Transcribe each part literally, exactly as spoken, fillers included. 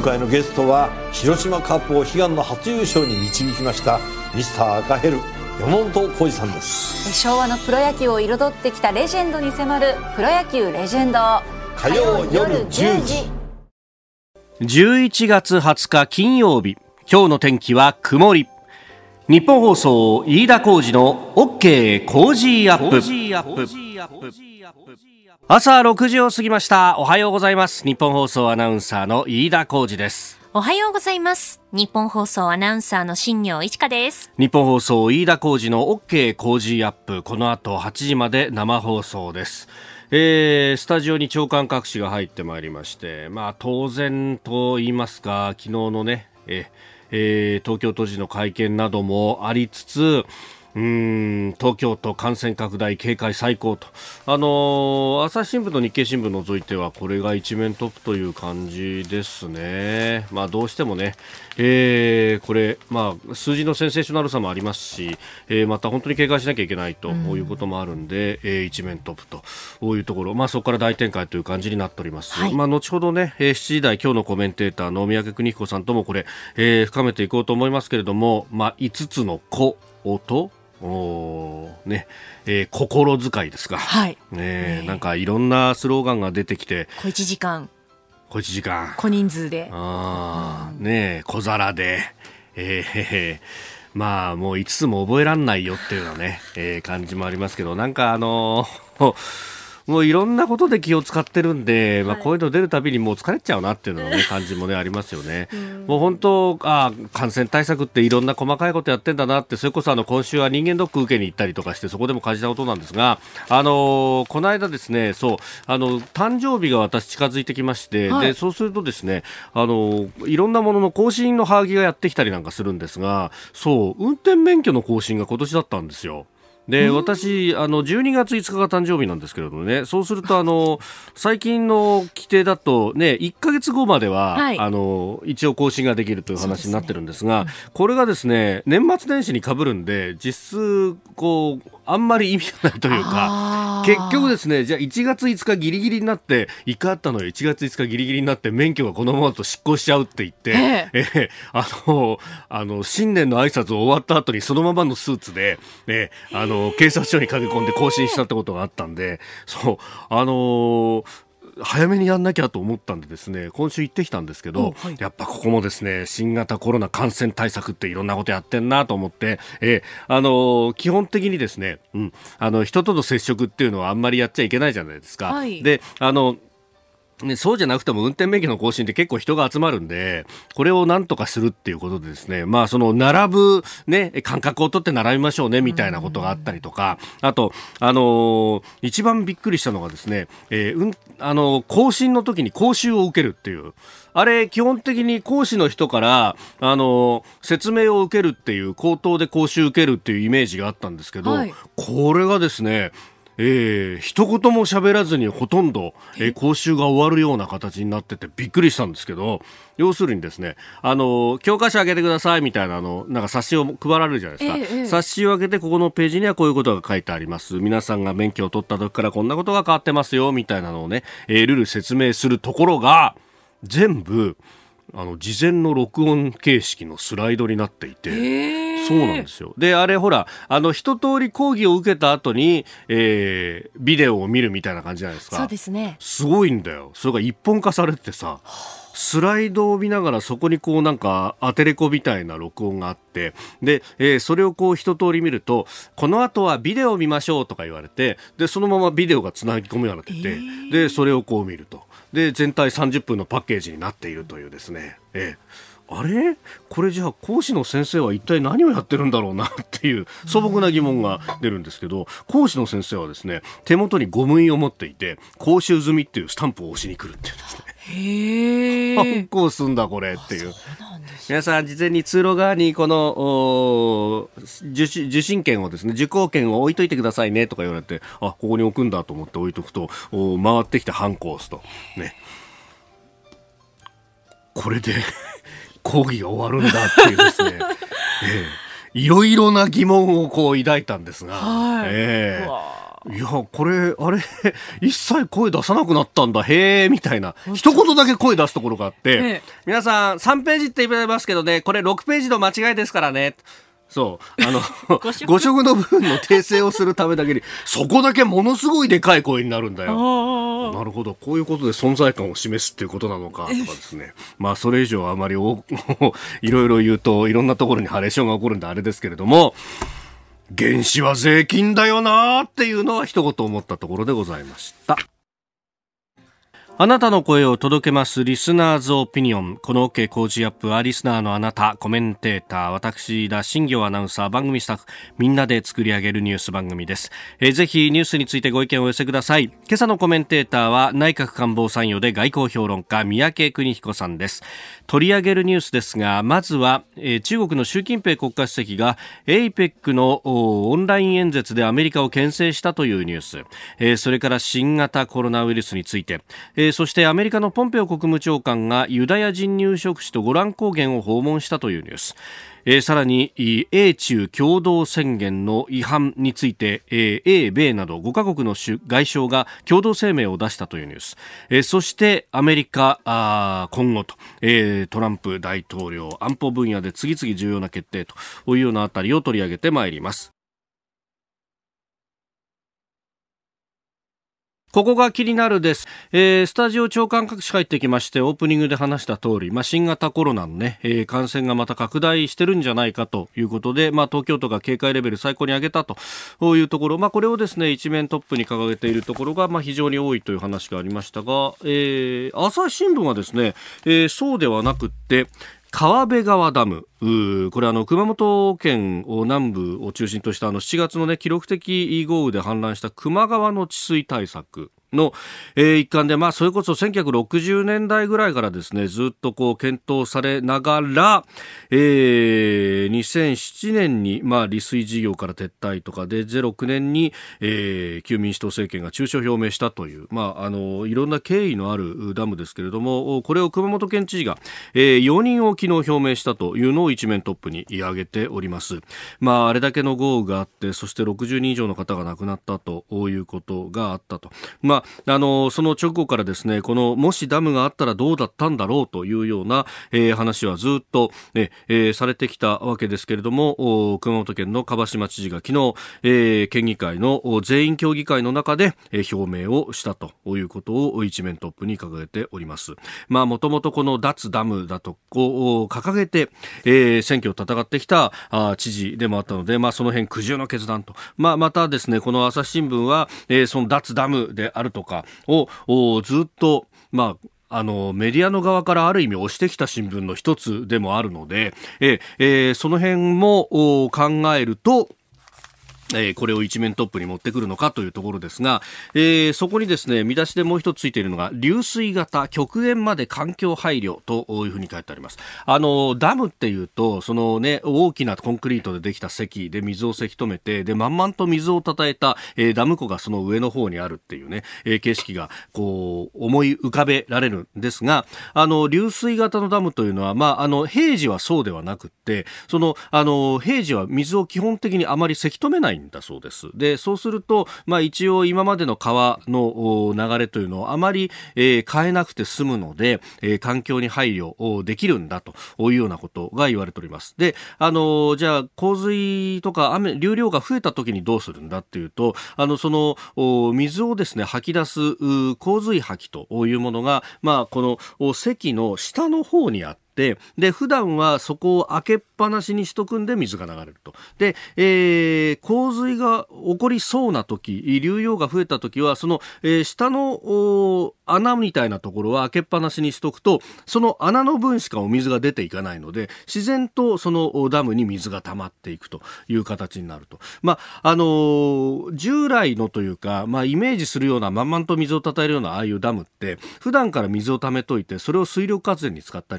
回のゲストは広島カップを悲願の初優勝に導きましたミスター赤ヘル山本浩二さんです。 昭和のプロ野球を彩ってきたレジェンドに迫るプロ野球レジェンド、 火曜夜じゅうじ。 じゅういちがつはつか金曜日、今日の天気は曇り。日本放送飯田浩司の OK コージーアップ。朝ろくじを過ぎました。おはようございます。日本放送アナウンサーの飯田浩司です。 おはようございます。日本放送アナウンサーの新業一華です。 日本放送飯田浩司の OK コージーアップ、この後はちじまで生放送です。えー、スタジオに長官各紙が入ってまいりまして、まあ当然と言いますか、昨日のね、ええー、東京都知事の会見などもありつつ、うーん東京都感染拡大警戒最高と、あのー、朝日新聞と日経新聞除いてはこれが一面トップという感じですね。まあどうしてもね、えー、これ、まあ、数字のセンセーショナルさもありますし、えー、また本当に警戒しなきゃいけないということもあるんで、うん、えー、一面トップというところ、まあ、そこから大展開という感じになっております。はい、まあ、後ほどね、えー、しちじ台今日のコメンテーターの三宅邦彦さんともこれ、えー、深めていこうと思いますけれども、まあ、いつつの子音おねえー、心遣いですか、 はいねえー、なんかいろんなスローガンが出てきて、 小いちじかん小いちじかん小人数で、 あ、うん、ねえ小皿で、えー、へへまあもういつつも覚えらんないよっていうようなね、えー、感じもありますけど、なんかあのーもういろんなことで気を使ってるんで、まあ、こういうの出るたびにもう疲れちゃうなっていうのね、感じもねありますよね。もう本当あ感染対策っていろんな細かいことやってんだなって、それこそあの今週は人間ドック受けに行ったりとかしてそこでも感じたことなんですが、あのー、この間ですね、そうあの誕生日が私近づいてきまして、はい、でそうするとですね、あのー、いろんなものの更新のハガキがやってきたりなんかするんですが、そう運転免許の更新が今年だったんですよ。で私あのじゅうにがついつかが誕生日なんですけれどもね、そうするとあの最近の規定だと、ね、いっかげつごまでは、はい、あの一応更新ができるという話になってるんですが、ですね、これがですね年末年始に被るんで実質こうあんまり意味がないというか、結局ですね、じゃあいちがついつかギリギリになっていっかいあったのよ、いちがついつかギリギリになって免許がこのままだと失効しちゃうって言って、えええあのあの新年の挨拶終わった後にそのままのスーツで、えあの警察署に駆け込んで更新したってことがあったんで、そうあのー早めにやんなきゃと思ったんでですね、今週行ってきたんですけど、はい、やっぱここもですね新型コロナ感染対策っていろんなことやってんなと思って、えーあのー、基本的にですね、うん、あの人との接触っていうのはあんまりやっちゃいけないじゃないですか、はい、であのね、そうじゃなくても運転免許の更新って結構人が集まるんで、これをなんとかするっていうことでですね、まあその並ぶね間隔を取って並びましょうねみたいなことがあったりとか、あとあのー、一番びっくりしたのがですね、えー、うんあのー、更新の時に講習を受けるっていう、あれ基本的に講師の人からあのー、説明を受けるっていう口頭で講習受けるっていうイメージがあったんですけど、はい、これがですねえー、一言も喋らずにほとんど、えー、講習が終わるような形になっててびっくりしたんですけど、要するにですね、あの教科書開けてくださいみたいなあのなんか冊子を配られるじゃないですか、ええ、冊子を開けてここのページにはこういうことが書いてあります、皆さんが免許を取った時からこんなことが変わってますよみたいなのをね、えー、ルール説明するところが全部あの事前の録音形式のスライドになっていて、えー、そうなんですよ。であれほらあの一通り講義を受けた後に、えー、ビデオを見るみたいな感じじゃないですか。 そうですね、 すごいんだよ。それが一本化されててさ、スライドを見ながらそこにこうなんかアテレコみたいな録音があって、で、えー、それをこう一通り見ると、この後はビデオを見ましょうとか言われて、でそのままビデオがつなぎ込むようになってて、えー、でそれをこう見ると、で全体さんじゅっぷんのパッケージになっているというですね、えー、あれこれじゃあ講師の先生は一体何をやってるんだろうなっていう素朴な疑問が出るんですけど、講師の先生はですね手元にゴム印を持っていて講習済みっていうスタンプを押しに来るっていうですね、へー、反抗すんだこれっていう。皆さん事前に通路側にこの受, 受信券をですね受講券を置いといてくださいねとか言われて、あここに置くんだと思って置いとくと回ってきて反抗すとね、これで講義が終わるんだっていうですね、ええ、いろいろな疑問をこう抱いたんですが、はい、ええ、 いやこれあれ一切声出さなくなったんだへーみたいな一言だけ声出すところがあって、ええ、皆さんさんページって言われますけどねこれろくページの間違いですからねそうあのご色の部分の訂正をするためだけにそこだけものすごいでかい声になるんだよ。なるほどこういうことで存在感を示すっていうことなのかとかですねまあそれ以上あまりおいろいろ言うといろんなところにハレーションが起こるんであれですけれども原資は税金だよなっていうのは一言思ったところでございました。あなたの声を届けますリスナーズオピニオン。この OK 工事アップはリスナーのあなたコメンテーター私田新行アナウンサー番組スタッフみんなで作り上げるニュース番組です。えー、ぜひニュースについてご意見をお寄せください。今朝のコメンテーターは内閣官房参与で外交評論家三宅邦彦さんです。取り上げるニュースですがまずは、えー、中国の習近平国家主席が エイペック のオンライン演説でアメリカを牽制したというニュース、えー、それから新型コロナウイルスについて、えーそしてアメリカのポンペオ国務長官がユダヤ人入植地とゴラン高原を訪問したというニュース、えー、さらに英中共同宣言の違反について、えー、英米などごカ国の外相が共同声明を出したというニュース、えー、そしてアメリカあ今後と、えー、トランプ大統領安保分野で次々重要な決定というようなあたりを取り上げてまいります。ここが気になるです、えー、スタジオ長官各紙入ってきましてオープニングで話した通り、まあ、新型コロナの、ねえー、感染がまた拡大してるんじゃないかということで、まあ、東京都が警戒レベル最高に上げたというところ、まあ、これをですね一面トップに掲げているところが、まあ、非常に多いという話がありましたが、えー、朝日新聞はですね、えー、そうではなくって川辺川ダムこれあの熊本県を南部を中心としたあのしちがつの、ね、記録的豪雨で氾濫した球磨川の治水対策の、えー、一環で、まあ、それこそせんきゅうひゃくろくじゅうねんだいぐらいからですねずっとこう検討されながら、えー、にせんななねんに、まあ、利水事業から撤退とかでぜろきゅうねんに、えー、旧民主党政権が中止を表明したという、まあ、あのいろんな経緯のあるダムですけれどもこれを熊本県知事が、えー、容認を昨日表明したというのを一面トップに上げております。まあ、あれだけの豪雨があってそしてろくじゅうにん以上の方が亡くなったということがあったと、まあ、あのその直後からですねこのもしダムがあったらどうだったんだろうというような、えー、話はずっと、ねえー、されてきたわけですけれども熊本県の蒲島知事が昨日、えー、県議会の全員協議会の中で、えー、表明をしたということを一面トップに掲げております。まあもともとこの脱ダムだとこう掲げて、えー、選挙を戦ってきたあ知事でもあったので、まあ、その辺苦渋の決断と、まあ、またですねこの朝日新聞は、えー、その脱ダムであるとかをずっと、まああのメディアの側からある意味押してきた新聞の一つでもあるので、えーえー、その辺も考えるとえー、これを一面トップに持ってくるのかというところですが、えー、そこにですね見出しでもう一つついているのが流水型極限まで環境配慮というふうに書いてあります。あのダムっていうとその、ね、大きなコンクリートでできた堰で水をせき止めてで満々と水をたたえた、えー、ダム湖がその上の方にあるっていうね、えー、景色がこう思い浮かべられるんですがあの流水型のダムというのは、まあ、あの平時はそうではなくってそのあの平時は水を基本的にあまりせき止めないだそうです。で、そうすると、まあ、一応今までの川の流れというのをあまり、えー、変えなくて済むので、えー、環境に配慮できるんだというようなことが言われております。で、あのじゃあ洪水とか雨流量が増えた時にどうするんだっていうと、あのその水をですね吐き出す洪水吐きというものが、まあ、この堰の下の方にあってで, で普段はそこを開けっぱなしにしとくんで水が流れるとで、えー、洪水が起こりそうな時流量が増えた時はその、えー、下の穴みたいなところは開けっぱなしにしとくとその穴の分しかお水が出ていかないので自然とそのダムに水が溜まっていくという形になると、まああのー、従来のというか、まあ、イメージするような満々と水をたたえるようなああいうダムって普段から水を溜めといてそれを水力発電に使ったりとか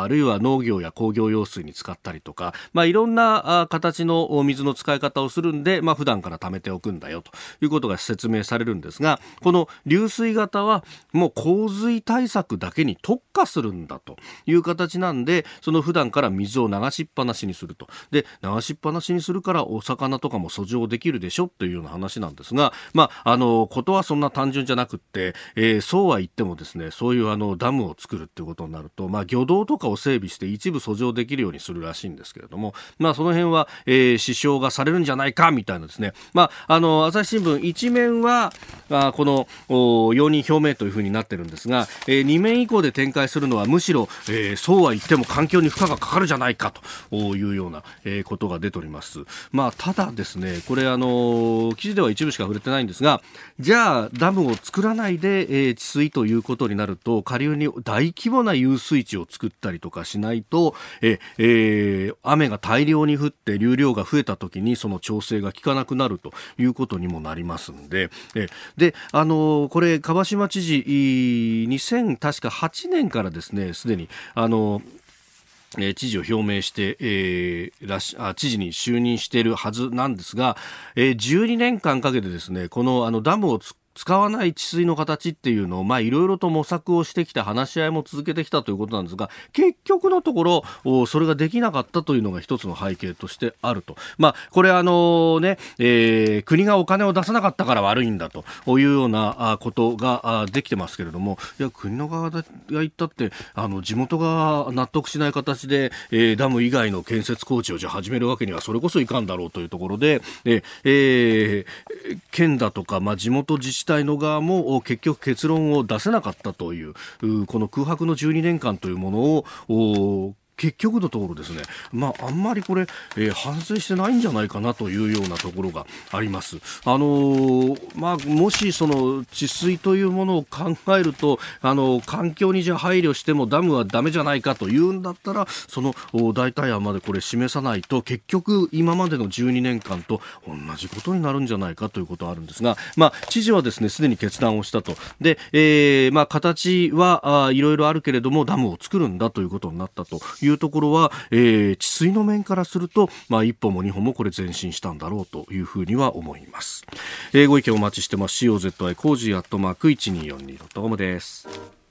あるいは農業や工業用水に使ったりとか、まあ、いろんなあ形の水の使い方をするんで、まあ、普段から貯めておくんだよということが説明されるんですが、この流水型はもう洪水対策だけに特化するんだという形なんで、その普段から水を流しっぱなしにすると。で、流しっぱなしにするからお魚とかも遡上できるでしょというような話なんですが、まあ、あのことはそんな単純じゃなくって、えー、そうは言ってもですね、そういうあのダムを作るっていうことになると、まあ、漁道とかを整備して一部遡上できるようにするらしいんですけれども、まあ、その辺は、えー、支障がされるんじゃないかみたいなですね、まあ、あの朝日新聞一面はあこの容認表明というふうになってるんですが、えー、に面以降で展開するのはむしろ、えー、そうは言っても環境に負荷がかかるじゃないかというような、えー、ことが出ております。まあ、ただですね、これあの記事では一部しか触れてないんですが、じゃあダムを作らないで、えー、治水ということになると、下流に大規模な遊水地を作ったりとかしないと、ええー、雨が大量に降って流量が増えた時にその調整が効かなくなるということにもなりますんで、えであのこれ蒲島知事にせんはちねんからですね、すでにあのえー、知事を表明して、えー、らしあ知事に就任しているはずなんですが、えー、じゅうにねんかんかけてですね、この、あのダムをつ使わない治水の形っていうのを、まあ、いろいろと模索をしてきた、話し合いも続けてきたということなんですが、結局のところそれができなかったというのが一つの背景としてあると。まあ、これあのね、えー、国がお金を出さなかったから悪いんだというようなことができてますけれども、いや、国の側が言ったってあの地元が納得しない形で、えー、ダム以外の建設工事をじゃ始めるわけにはそれこそいかんだろうというところで、えーえー、県だとか、まあ、地元自治体の側も結局結論を出せなかったという、この空白のじゅうにねんかんというものを結局のところですね、まあ、あんまりこれ、えー、反省してないんじゃないかなというようなところがあります。あのーまあ、もしその治水というものを考えると、あの環境にじゃ配慮してもダムはダメじゃないかというんだったら、その代替案までこれ示さないと結局今までのじゅうにねんかんと同じことになるんじゃないかということがあるんですが、まあ、知事はですねすでに決断をしたと。で、えーまあ、形はいろいろあるけれどもダムを作るんだということになったというところは、えー、治水の面からすると、まあ、一歩も二歩もこれ前進したんだろうというふうには思います。えー、ご意見お待ちしてます。 シーオーゼットアイ コージーアットマーク いちにーよんにードットコム です。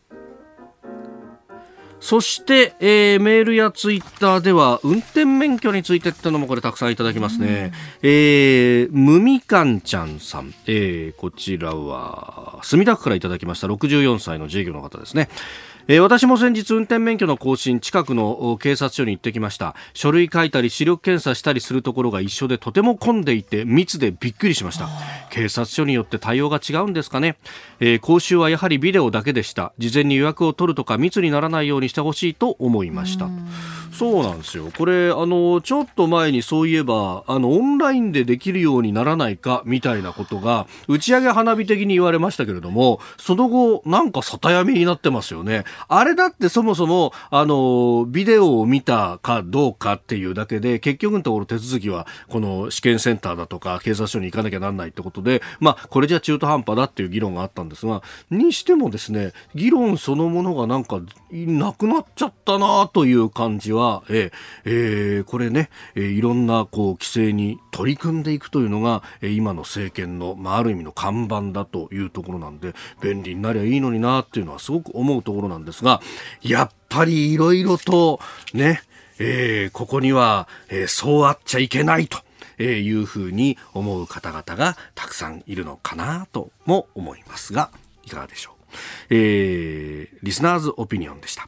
そして、えー、メールやツイッターでは運転免許についてってのもこれたくさんいただきますね。えー、むみかんちゃんさん、えー、こちらは墨田区からいただきました。ろくじゅうよんさいの自営業の方ですね。えー、私も先日運転免許の更新、近くの警察署に行ってきました。書類書いたり視力検査したりするところが一緒でとても混んでいて密でびっくりしました。警察署によって対応が違うんですかね。えー、講習はやはりビデオだけでした。事前に予約を取るとか密にならないようにしてほしいと思いました。そうなんですよ。これあのちょっと前にそういえばあのオンラインでできるようにならないかみたいなことが打ち上げ花火的に言われましたけれども、その後なんかさたやみになってますよね。あれだってそもそもあのビデオを見たかどうかっていうだけで結局のところ手続きはこの試験センターだとか警察署に行かなきゃなんないってことで、まあこれじゃ中途半端だっていう議論があったんですが、にしてもですね議論そのものがなんかなくなっちゃったなという感じは、えーえー、これね、えー、いろんなこう規制に取り組んでいくというのが、えー、今の政権の、まあ、ある意味の看板だというところなんで、便利になりゃいいのになっていうのはすごく思うところなんですが、やっぱりいろいろとね、えー、ここには、えー、そうあっちゃいけないというふうに思う方々がたくさんいるのかなとも思いますが、いかがでしょう。えー、リスナーズオピニオンでした。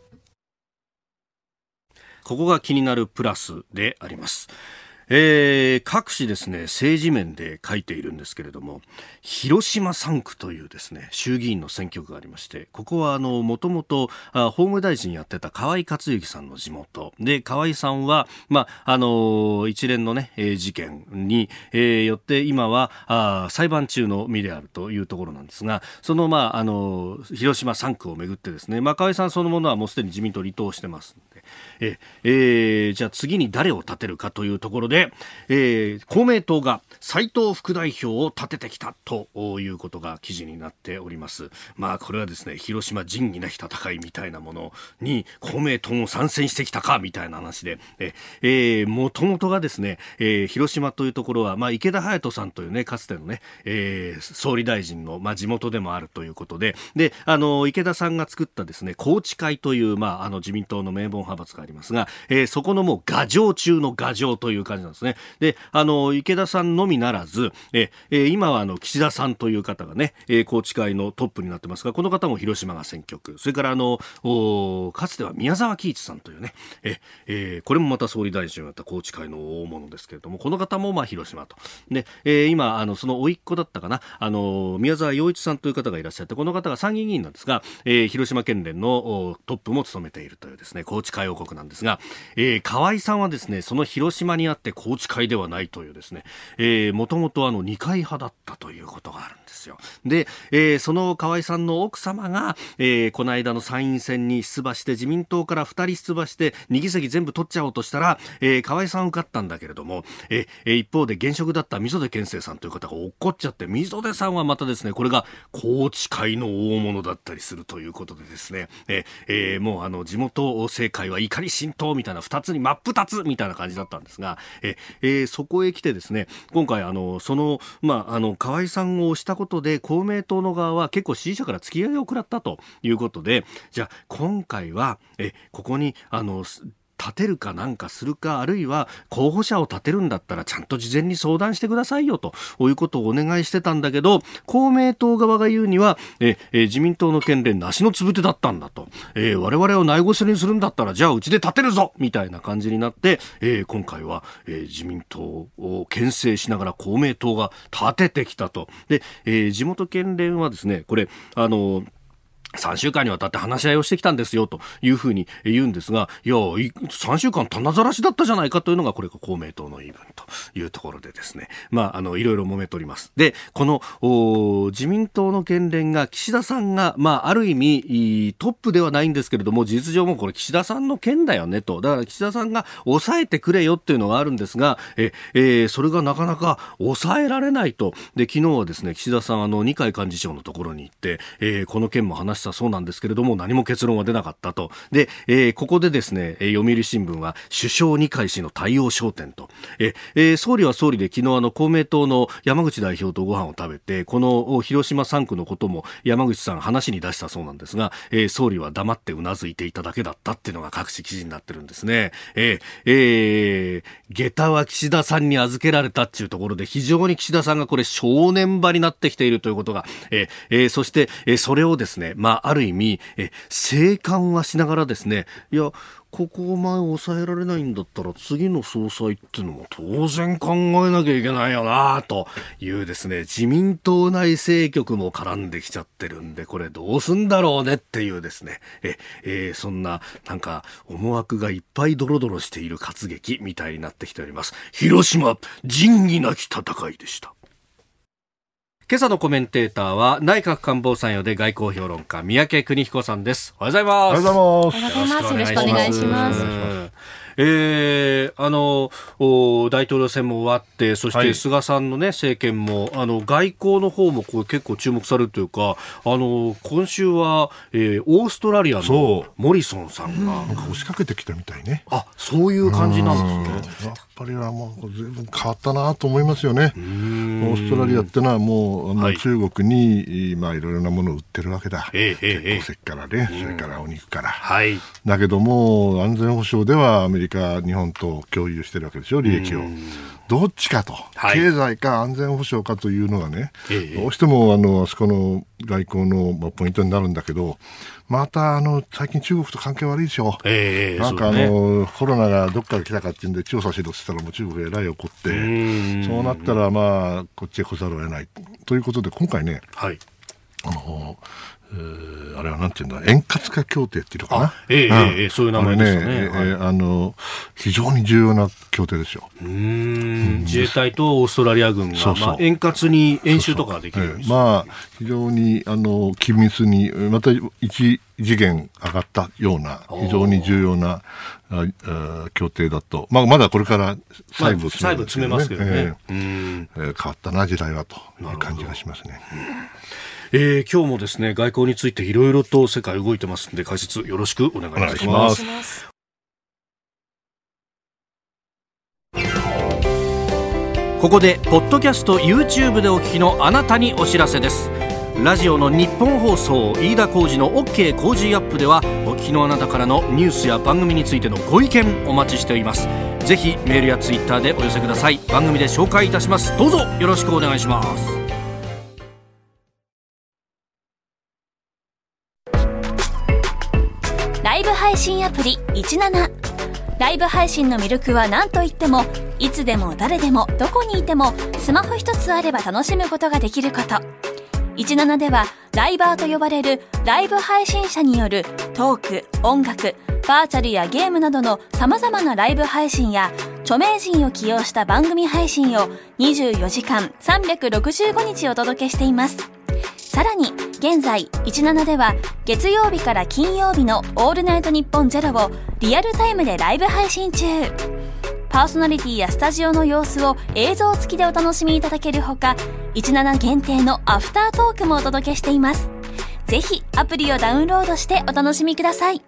ここが気になるプラスであります。えー、各紙ですね政治面で書いているんですけれども、広島さんくというですね衆議院の選挙区がありまして、ここはあのもともと法務大臣やってた河井克行さんの地元で、河井さんは、まあ、あの一連のね事件に、えー、よって今はあ裁判中の身であるというところなんですが、その、まあ、あの広島さんくをめぐってですね、まあ、河井さんそのものはもうすでに自民党離党してますので、 ええー、じゃあ次に誰を立てるかというところで、えー、公明党が斉藤副代表を立ててきたということが記事になっております。まあこれはですね、広島仁義なき戦いみたいなものに公明党も参戦してきたかみたいな話で、えー、もともとがですね、えー、広島というところは、まあ、池田勇人さんというね、かつてのね、えー、総理大臣の、まあ、地元でもあるということで、で、あの池田さんが作ったですね、宏池会という、まあ、あの自民党の名門派閥がありますが、えー、そこのもう牙城中の牙城という感じなんですね。で、あの池田さんのみならず、えー、今はあの岸田さんという方がね、えー、宏池会のトップになってますが、この方も広島が選挙区、それからあのかつては宮沢喜一さんというね、えーえー、これもまた総理大臣をやった宏池会の大物ですけれども、この方もまあ広島とで、えー、今あのその甥っ子だったかな、あの宮沢洋一さんという方がいらっしゃって、この方が参議院議員なんですが、えー、広島県連のトップも務めているというですね、宏池会王国なんですが、えー、河合さんはですね、その広島にあって宏池会ではないというですね、えー、もともとあの二階派だったということがあるんですよ。で、えー、その河合さんの奥様が、えー、この間の参院選に出馬して、自民党からふたり出馬してに議席全部取っちゃおうとしたら、えー、河合さん受かったんだけれども、えー、一方で現職だった溝出健生さんという方が落っこっちゃって、溝出さんはまたですね、これが宏池会の大物だったりするということでですね、えーえー、もうあの地元政界は怒り心頭みたいなふたつに真っ二つみたいな感じだったんですが、えーえー、そこへ来てですね、今回あのその、まあ、あの河合さんを推したことで公明党の側は結構支持者から付き合いを食らったということで、じゃあ今回はえここにあの立てるかなんかするか、あるいは候補者を立てるんだったらちゃんと事前に相談してくださいよということをお願いしてたんだけど、公明党側が言うにはええ自民党の県連なしのつぶてだったんだと、え我々をないごしにするんだったらじゃあうちで立てるぞみたいな感じになって、え今回は、え自民党を牽制しながら公明党が立ててきたと。で、え地元県連はですね、これあのさんしゅうかんにわたって話し合いをしてきたんですよというふうに言うんですが、いやさんしゅうかん棚ざらしだったじゃないかというのがこれが公明党の言い分というところでですね、まああのいろいろ揉めております。で、この自民党の県連が岸田さんがまあある意味トップではないんですけれども、事実上もこれ岸田さんの県だよねと、だから岸田さんが抑えてくれよっていうのがあるんですが、え、えー、それがなかなか抑えられないと。で、昨日はですね、岸田さんあの二階幹事長のところに行って、えー、この件も話したそうなんですけれども、何も結論は出なかったと。で、えー、ここでですね、読売新聞は首相二階氏の対応焦点と、えー、総理は総理で昨日あの公明党の山口代表とご飯を食べて、この広島さん区のことも山口さん話に出したそうなんですが、えー、総理は黙ってうなずいていただけだったっていうのが各紙記事になってるんですね。えーえー、下駄は岸田さんに預けられたっていうところで、非常に岸田さんがこれ正念場になってきているということが、えーえー、そして、えー、それをですね、まあある意味え静観はしながらですね、いやここを前抑えられないんだったら次の総裁っていうのも当然考えなきゃいけないよなというですね、自民党内政局も絡んできちゃってるんで、これどうすんだろうねっていうですね、え、えー、そんななんか思惑がいっぱいドロドロしている活劇みたいになってきております。広島仁義なき戦いでした。今朝のコメンテーターは内閣官房参与で外交評論家三宅邦彦さんです。おはようございます。 おはようございます。よろしくお願いします。 えー、あの大統領選も終わって、そして菅さんの、ね、政権もあの外交の方もこう結構注目されるというか、あの今週は、えー、オーストラリアのモリソンさんがなんか押しかけてきたみたいね。 あ、そういう感じなんですね。 やっぱりはもう随分変わったなと思いますよね。オーストラリアってのはもう、はい、中国に、まあ、いろいろなものを売ってるわけだ。 えーえー、 石からね、それからお肉から、 はい、 だけども安全保障ではアメリカ日本と共有してるわけでしょ、利益を。どっちかと、はい、経済か安全保障かというのがね、えー、どうしてもあのあそこの外交の、まあ、ポイントになるんだけど、またあの最近中国と関係悪いでしょ、 えー、 なんかあの、 ね、 コロナがどっから来たかっていうんで調査しろって言ったらもう中国がえらい怒って、うそうなったらまあこっちへ来ざるを得ないということで、今回ね、 はい、 あのえー、あれはなんていうんだ、円滑化協定っていうのかな。 ええうんええ、そういう名前ですよね。 あれね、 はいえー、あの非常に重要な協定ですよ。 うーん、自衛隊とオーストラリア軍がそうそう、 まあ、円滑に演習とかができるようにする。 そうそう、えー、まあ非常にあの緊密にまた一次元上がったような非常に重要なああ協定だと、まあ、まだこれから細部を詰め、 まあ、詰めますけどね、 えーうんえー、変わったな時代はという感じがしますね。 えー、今日もですね、外交についていろいろと世界動いてますんで、解説よろしくお願いいたします。ここでポッドキャスト YouTube でお聞きのあなたにお知らせです。ラジオの日本放送飯田浩司の OK 工事アップでは、お聞きのあなたからのニュースや番組についてのご意見お待ちしております。ぜひメールやツイッターでお寄せください。番組で紹介いたします。どうぞよろしくお願いします。 ライブ配信アプリじゅうなな。ライブ配信の魅力は何といっても、いつでも誰でもどこにいてもスマホ一つあれば楽しむことができること。じゅうななではライバーと呼ばれるライブ配信者によるトーク、音楽、バーチャルやゲームなどの様々なライブ配信や、著名人を起用した番組配信をにじゅうよじかんさんびゃくろくじゅうごにちお届けしています。さらに現在じゅうななでは月曜日から金曜日のオールナイトニッポンゼロをリアルタイムでライブ配信中。パーソナリティやスタジオの様子を映像付きでお楽しみいただけるほか、じゅうなな限定のアフタートークもお届けしています。ぜひアプリをダウンロードしてお楽しみください。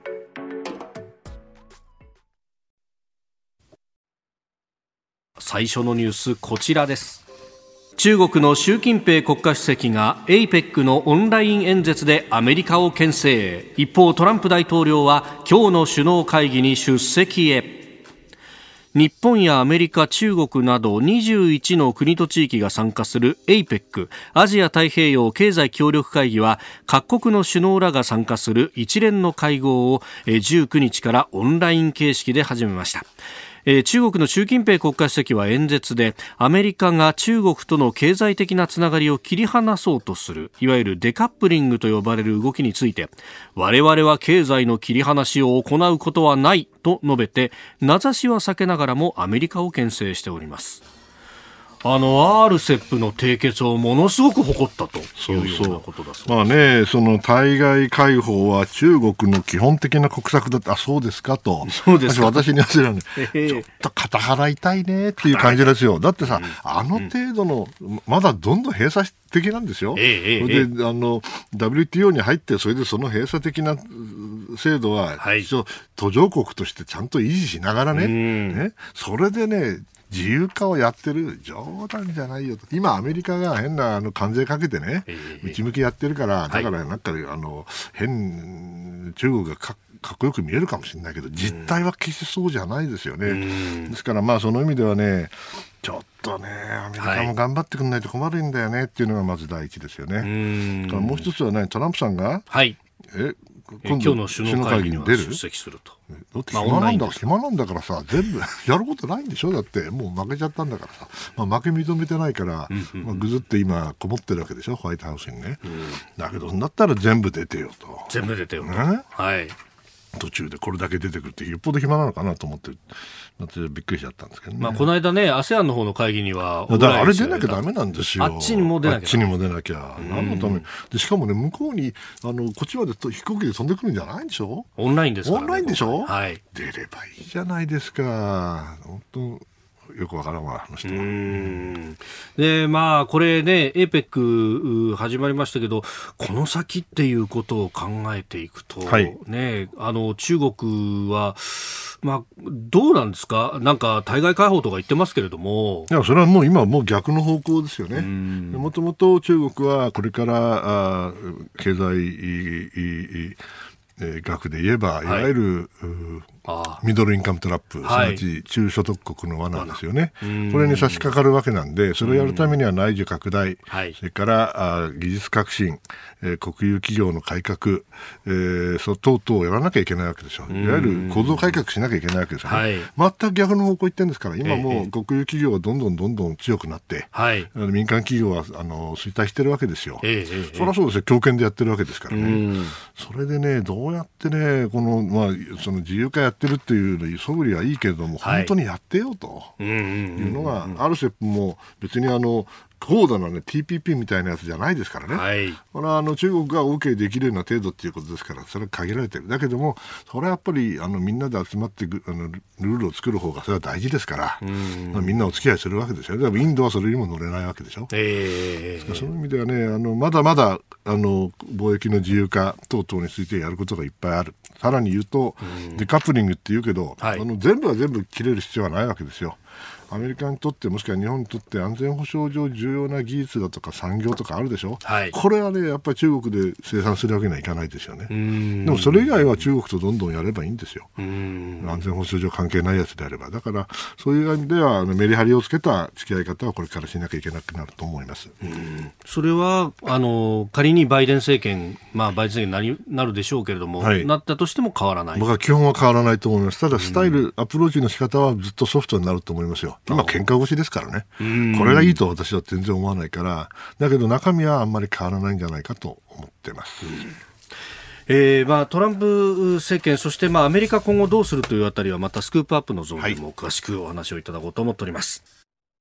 最初のニュース、こちらです。中国の習近平国家主席が エイペック のオンライン演説でアメリカを牽制。一方、トランプ大統領は今日の首脳会議に出席へ。日本やアメリカ、中国などにじゅういちの国と地域が参加する エイペック アジア太平洋経済協力会議は、各国の首脳らが参加する一連の会合をじゅうくにちからオンライン形式で始めました。中国の習近平国家主席は演説で、アメリカが中国との経済的なつながりを切り離そうとする、いわゆるデカップリングと呼ばれる動きについて、我々は経済の切り離しを行うことはないと述べて、名指しは避けながらもアメリカを牽制しております。あの アールセップ の締結をものすごく誇ったというようなことだそうです。 まあね、その対外開放は中国の基本的な国策だって、あ、そうですかと。 そうですか。 私に言わせるのね、ちょっと肩払いたいねっていう感じですよ。だってさ、うん、あの程度の、うん、まだどんどん閉鎖的なんですよ。ええ、それで、ええ、あの ダブリューティーオー に入って、それでその閉鎖的な制度は、はい、一応途上国としてちゃんと維持しながらね、ね、それでね、自由化をやってる、冗談じゃないよと。今アメリカが変なあの関税かけてね、内向きやってるから、だからなんか、はい、あの変中国がかかっこよく見えるかもしれないけど、実態は決してそうじゃないですよね。ですからまあその意味ではね、ちょっとね、アメリカも頑張ってくんないと困るんだよねっていうのがまず第一ですよね。からもう一つはね、トランプさんが、 はい、 え今日の首脳会議には出席すると。 だって暇なんだ、暇なんだからさ、全部やることないんでしょ。だってもう負けちゃったんだからさ、まあ、負け認めてないから、まあ、ぐずって今こもってるわけでしょ、ホワイトハウスにね。だけどだったら全部出てよと。 全部出てよと、 ね、 はい。 途中でこれだけ出てくるってよっぽど暇なのかなと思ってびっくりしちゃったんですけどね。 まあ、この間ね アセアン の方の会議にはだからあれ出なきゃダメなんですよ。 あっちにも出なきゃあっちにも出なきゃ何のためで、しかもね向こうにあのこっちまで飛行機で飛んでくるんじゃないんでしょ。 オンラインですからね。 オンラインでしょ、 はい、 出ればいいじゃないですか。本当よくわからんわ、あの人は。うーんで、まあ、これね、エイペック 始まりましたけど、この先っていうことを考えていくと、はい、ね、あの、中国は、まあ、どうなんですか。なんか、対外開放とか言ってますけれども。 いや、それはもう今はもう逆の方向ですよね。もともと中国はこれから、あ経済、 えー、額で言えばいわゆる、はい、ミドルインカムトラップ、はい、すなわち中所得国の罠ですよね。これに差し掛かるわけなんで、それをやるためには内需拡大、はい、それからあ技術革新、えー、国有企業の改革、えー、そう等々をやらなきゃいけないわけでしょ。いわゆる構造改革しなきゃいけないわけですよね。はい、全く逆の方向行ってるんですから、今もう国有企業はどんどんどんどん強くなって、はい、民間企業はあの衰退してるわけですよ。えー、そりゃそうですよ、強権でやってるわけですからね。それでね、どうやってね、この、まあ、その自由化やってるっていう素振りはいいけれども、はい、本当にやってよというのが、ある種もう別にあの高度な、ね、ティーピーピー みたいなやつじゃないですからね、はい、これはあの中国が OK できるような程度ということですから、それは限られてる。だけどもそれはやっぱりあのみんなで集まってあのルールを作る方がそれは大事ですから、まあ、みんなお付き合いするわけですよ。でもインドはそれにも乗れないわけでしょ、えー、そういう意味ではね、あのまだまだあの貿易の自由化等々についてやることがいっぱいある。さらに言うとデカップリングって言うけど、はい、あの全部は全部切れる必要はないわけですよ。アメリカにとってもしくは日本にとって安全保障上重要な技術だとか産業とかあるでしょ、はい、これはねやっぱり中国で生産するわけにはいかないですよね。でもそれ以外は中国とどんどんやればいいんですよ。安全保障上関係ないやつであれば。だからそういう意味ではあのメリハリをつけた付き合い方はこれからしなきゃいけなくなると思います。 うんそれはあの仮にバイデン政権、まあ、バイデン政権に な, なるでしょうけれども、はい、なったとしても変わらない。 僕は基本は変わらないと思います。ただスタイル、アプローチの仕方はずっとソフトになると思いますよ。今喧嘩腰ですからね。これがいいと私は全然思わないから。だけど中身はあんまり変わらないんじゃないかと思ってます。 えーまあ、トランプ政権、そして、まあ、アメリカ今後どうするというあたりはまたスクープアップのゾーンでも詳しくお話をいただこうと思っております。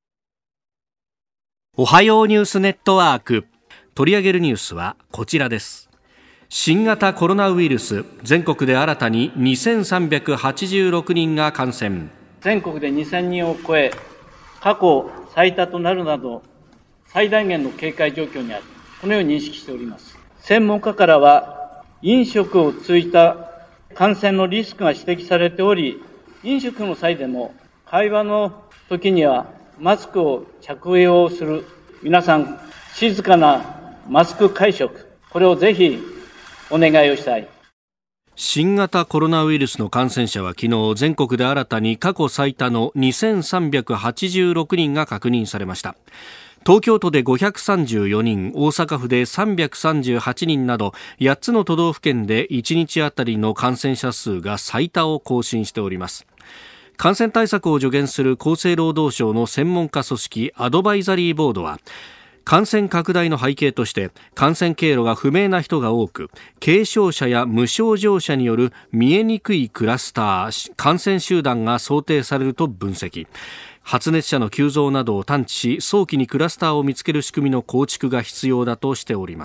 おはようニュースネットワーク、取り上げるニュースはこちらです。新型コロナウイルス、全国で新たににせんさんびゃくはちじゅうろくにんが感染。 全国でにせんにんを超え、過去最多となるなど最大限の警戒状況にある、このように認識しております。専門家からは飲食を通じた感染のリスクが指摘されており、飲食の際でも会話の時にはマスクを着用する、皆さん静かなマスク会食、これをぜひお願いをしたい。 新型コロナウイルスの感染者は昨日全国で新たに過去最多のにせんさんびゃくはちじゅうろくにんが確認されました。東京都でごひゃくさんじゅうよにん、大阪府でさんびゃくさんじゅうはちにんなどやっつの都道府県でいちにちあたりの感染者数が最多を更新しております。感染対策を助言する厚生労働省の専門家組織アドバイザリーボードは、感染拡大の背景として感染経路が不明な人が多く、軽症者や無症状者による見えにくいクラスター、感染集団が想定されると分析。発熱者の急増などを探知し、早期にクラスターを見つける仕組みの構築が必要だとしております。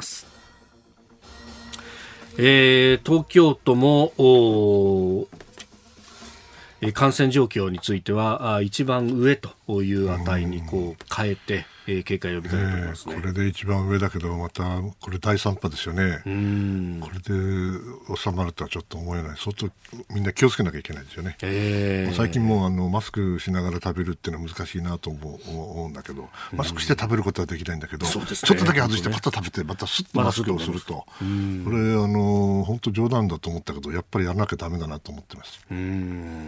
えー、東京都も感染状況については一番上という値にこう変えて、えー、警戒を呼びかけておりますね。 えー、これで一番上だけど、またこれだいさん波ですよね。うん、これで収まるとはちょっと思えない。相当みんな気をつけなきゃいけないですよね。えー、最近もうあのマスクしながら食べるっていうのは難しいなと思う、思うんだけど、マスクして食べることはできないんだけど、ね、ちょっとだけ外してまた食べてまたスッとマスクをすると、これあの本当冗談だと思ったけど、やっぱりやらなきゃダメだなと思ってます。 うん、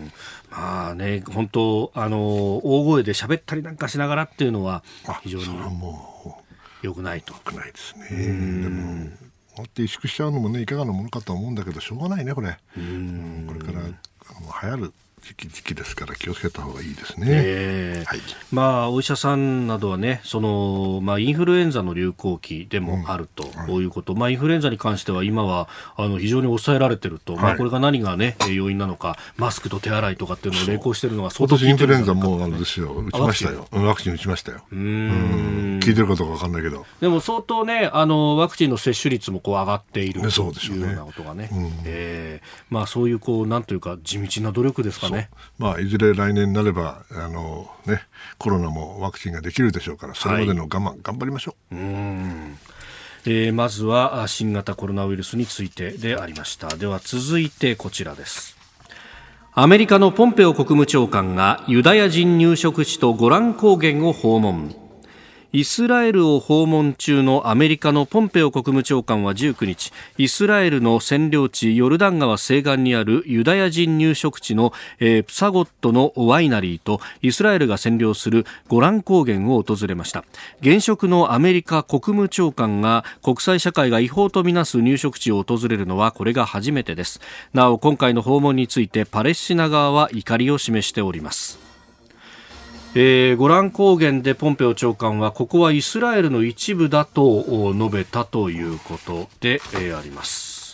まあね、本当あの大声で喋ったりなんかしながらっていうのは非常に良くないと。 良くないですね。でもこうやって萎縮しちゃうのもね、いかがなものかと思うんだけど、しょうがないねこれ。うんこれから流行る時期、時期ですから気をつけた方がいいですね。えーはい、 まあ、お医者さんなどはね、その、まあ、インフルエンザの流行期でもあるということ、うんはい、まあ、インフルエンザに関しては今はあの非常に抑えられていると、はいまあ、これが何が、ね、要因なのか、マスクと手洗いとかっていうのを並行しているのが相当効いてるんじゃないかと。 今年インフルエンザもあのですよ、打ちましたよ。ワクチン打ちましたよ。うーんうん聞いてるかどうか分かんないけど、 でも相当ね、あのワクチンの接種率もこう上がっているというようなことがね、うんえーまあ、そういうこうなんというか地道な努力ですかね。 まあ、いずれ来年になればあの、ね、コロナもワクチンができるでしょうから、それまでの我慢、はい、頑張りましょう。うーん、 えー、まずは新型コロナウイルスについてでありました。では続いてこちらです。アメリカのポンペオ国務長官がユダヤ人入植地とゴラン高原を訪問。 イスラエルを訪問中のアメリカのポンペオ国務長官はじゅうくにち、イスラエルの占領地ヨルダン川西岸にあるユダヤ人入植地の、えー、プサゴットのワイナリーとイスラエルが占領するゴラン高原を訪れました。現職のアメリカ国務長官が国際社会が違法とみなす入植地を訪れるのはこれが初めてです。なお今回の訪問についてパレスチナ側は怒りを示しております。えー、ゴラン高原でポンペオ長官はここはイスラエルの一部だと述べたということで、えー、あります。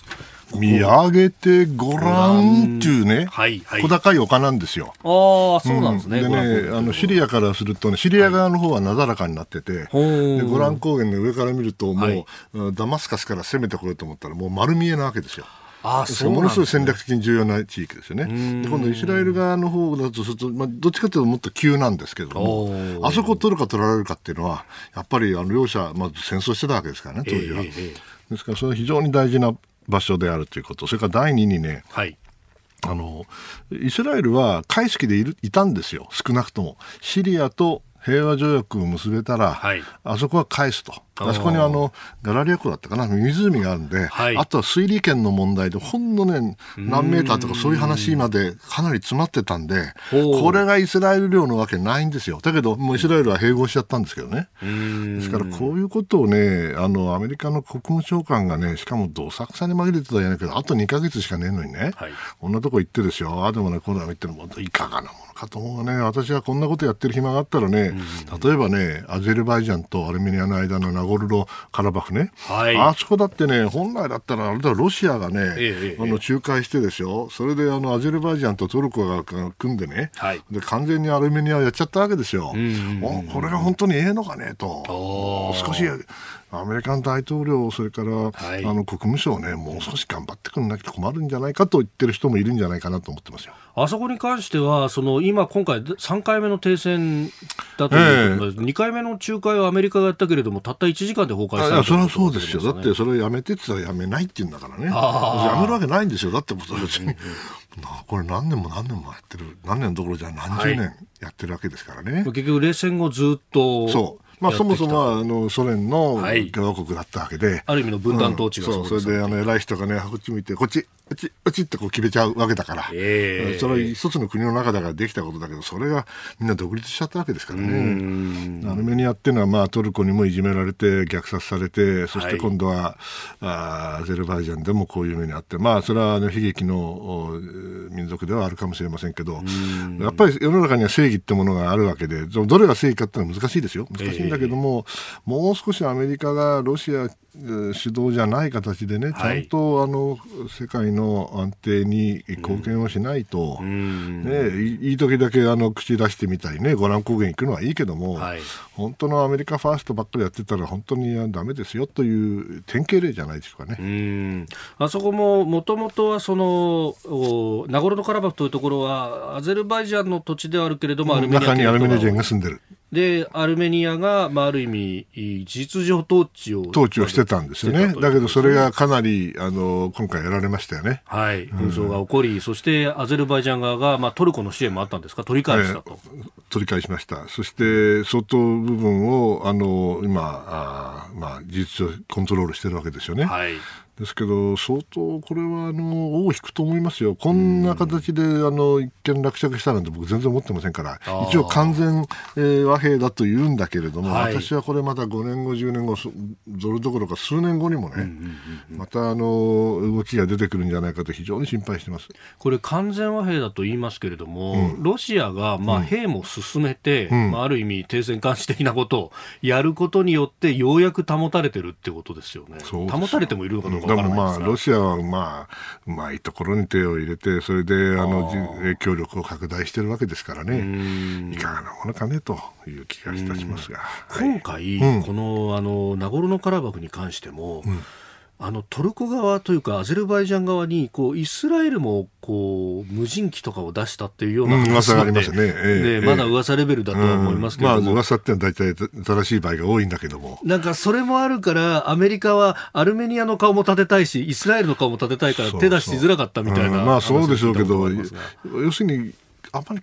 見上げてごらんっていうね、 はいはい、 小高い丘なんですよ。 ああ、そうなんですね。 うん、でね、あのシリアからするとね、シリア側の方はなだらかになってて、はい、でゴラン高原の上から見るともう、はい、ダマスカスから攻めてこようと思ったらもう丸見えなわけですよ。ああ、そうなんですね。ものすごい戦略的に重要な地域ですよね。で今度イスラエル側の方だとすると、まあ、どっちかというともっと急なんですけども、あそこを取るか取られるかっていうのはやっぱりあの両者、まず戦争してたわけですからね、当時は。えーえー、ですからそれは非常に大事な場所であるということ、それから第二にね、はい、あのイスラエルは開式でいるいたんですよ。少なくともシリアと平和条約を結べたら、はい、あそこは返すと。あそこにあのガラリア湖だったかな、湖があるんで、はい、あとは水利権の問題でほんのね何メーターとかそういう話までかなり詰まってたんで、これがイスラエル領のわけないんですよ。だけどもうイスラエルは併合しちゃったんですけどね。ですからこういうことをね、あのアメリカの国務長官がね、しかもどさくさに紛れてたらやないけど、あとにかげつしかねえのにね、はい、こんなとこ行ってですよ、あでもねこうだ言ってるのもいかがなものかと思うがね、私はこんなことやってる暇があったらね、例えばねアゼルバイジャンとアルメニアの間のナゴルノカラバフね、はい、あそこだってね本来だったらあれだロシアがね、ええ、あの仲介してですよ、それであのアゼルバイジャンとトルコが組んでね、はい、で完全にアルメニアをやっちゃったわけですよ。おこれが本当にええのかねと、少しアメリカの大統領、それから、はい、あの国務省ね、もう少し頑張ってくれなきゃ困るんじゃないかと言ってる人もいるんじゃないかなと思ってますよ。 あそこに関してはその今今回さんかいめの停戦だということで、えー、にかいめの仲介はアメリカがやったけれどもたったいちじかんで崩壊した、ね、 それはそうですよ。だってそれをやめてって言ったらやめないって言うんだからね。やめるわけないんですよ。だって別にこれ何年も何年もやってる、何年どころじゃ何十年やってるわけですからね、はい、結局冷戦後ずっとそうまあ、そもそもはあのソ連の共和国だったわけで、はい、 ある意味の分断統治が、 うん、そうそれであの偉い人がねこっち向いてこっちこっちこっちってこう決めちゃうわけだから、えー、それは一つの国の中だからできたことだけど、それがみんな独立しちゃったわけですからね。アルメニアっていうのは、まあ、トルコにもいじめられて虐殺されて、そして今度は、はい、あアゼルバイジャンでもこういう目にあって、まあそれはあの悲劇の民族ではあるかもしれませんけど、やっぱり世の中には正義ってものがあるわけで、どれが正義かってのは難しいですよ。難しいんだけども、えー、もう少しアメリカがロシア主導じゃない形でね、ちゃんと、はい、あの世界の安定に貢献をしないと、うんね、いい時だけあの口出してみたりね、ゴラン高原行くのはいいけども、はい、本当のアメリカファーストばっかりやってたら本当にダメですよという典型例じゃないでしょうかね。 うんあそこももともとはそのナゴルノカラバフというところはアゼルバイジャンの土地ではあるけれども、うん、アルメニア中にアルメニア人が住んでる。 でアルメニアが、まあ、ある意味事実上統治を統治をしてたんですよね。だけどそれがかなりあの今回やられましたよね。 はい、紛争が起こり、うん、そしてアゼルバイジャン側が、まあ、トルコの支援もあったんですか、取り返したと、 えー、取り返しました。そして相当部分をあの今あ、まあ、事実上コントロールしてるわけですよね。はいですけど相当これはあの尾を引くと思いますよ。こんな形であの一見落着したなんて僕全然思ってませんから、一応完全、えー、和平だと言うんだけれども、はい、私はこれまたごねんごじゅうねんごそれどころか数年後にもね、うんうんうん、またあの動きが出てくるんじゃないかと非常に心配しています。 これ完全和平だと言いますけれども、うん、ロシアが、まあ、兵も進めて、うんまあ、ある意味停戦監視的なことをやることによってようやく保たれてるってことですよね。保たれてもいるのかどうかでもまあロシアはまあうまいところに手を入れて、それであの影響力を拡大しているわけですからね、いかがなものかねという気がいたしますが、 今回、はい、このあのナゴルノカラバフに関しても、うんあのトルコ側というかアゼルバイジャン側にこうイスラエルもこう無人機とかを出したっていうような噂がありますね、 えー、まだ噂レベルだとは思いますけども、 うんまあ、噂ってのは大体正しい場合が多いんだけども、 なんかそれもあるからアメリカはアルメニアの顔も立てたいしイスラエルの顔も立てたいから手出しづらかったみたいな、 そうそう、うん、まあそうでしょうけど、要するにあんまり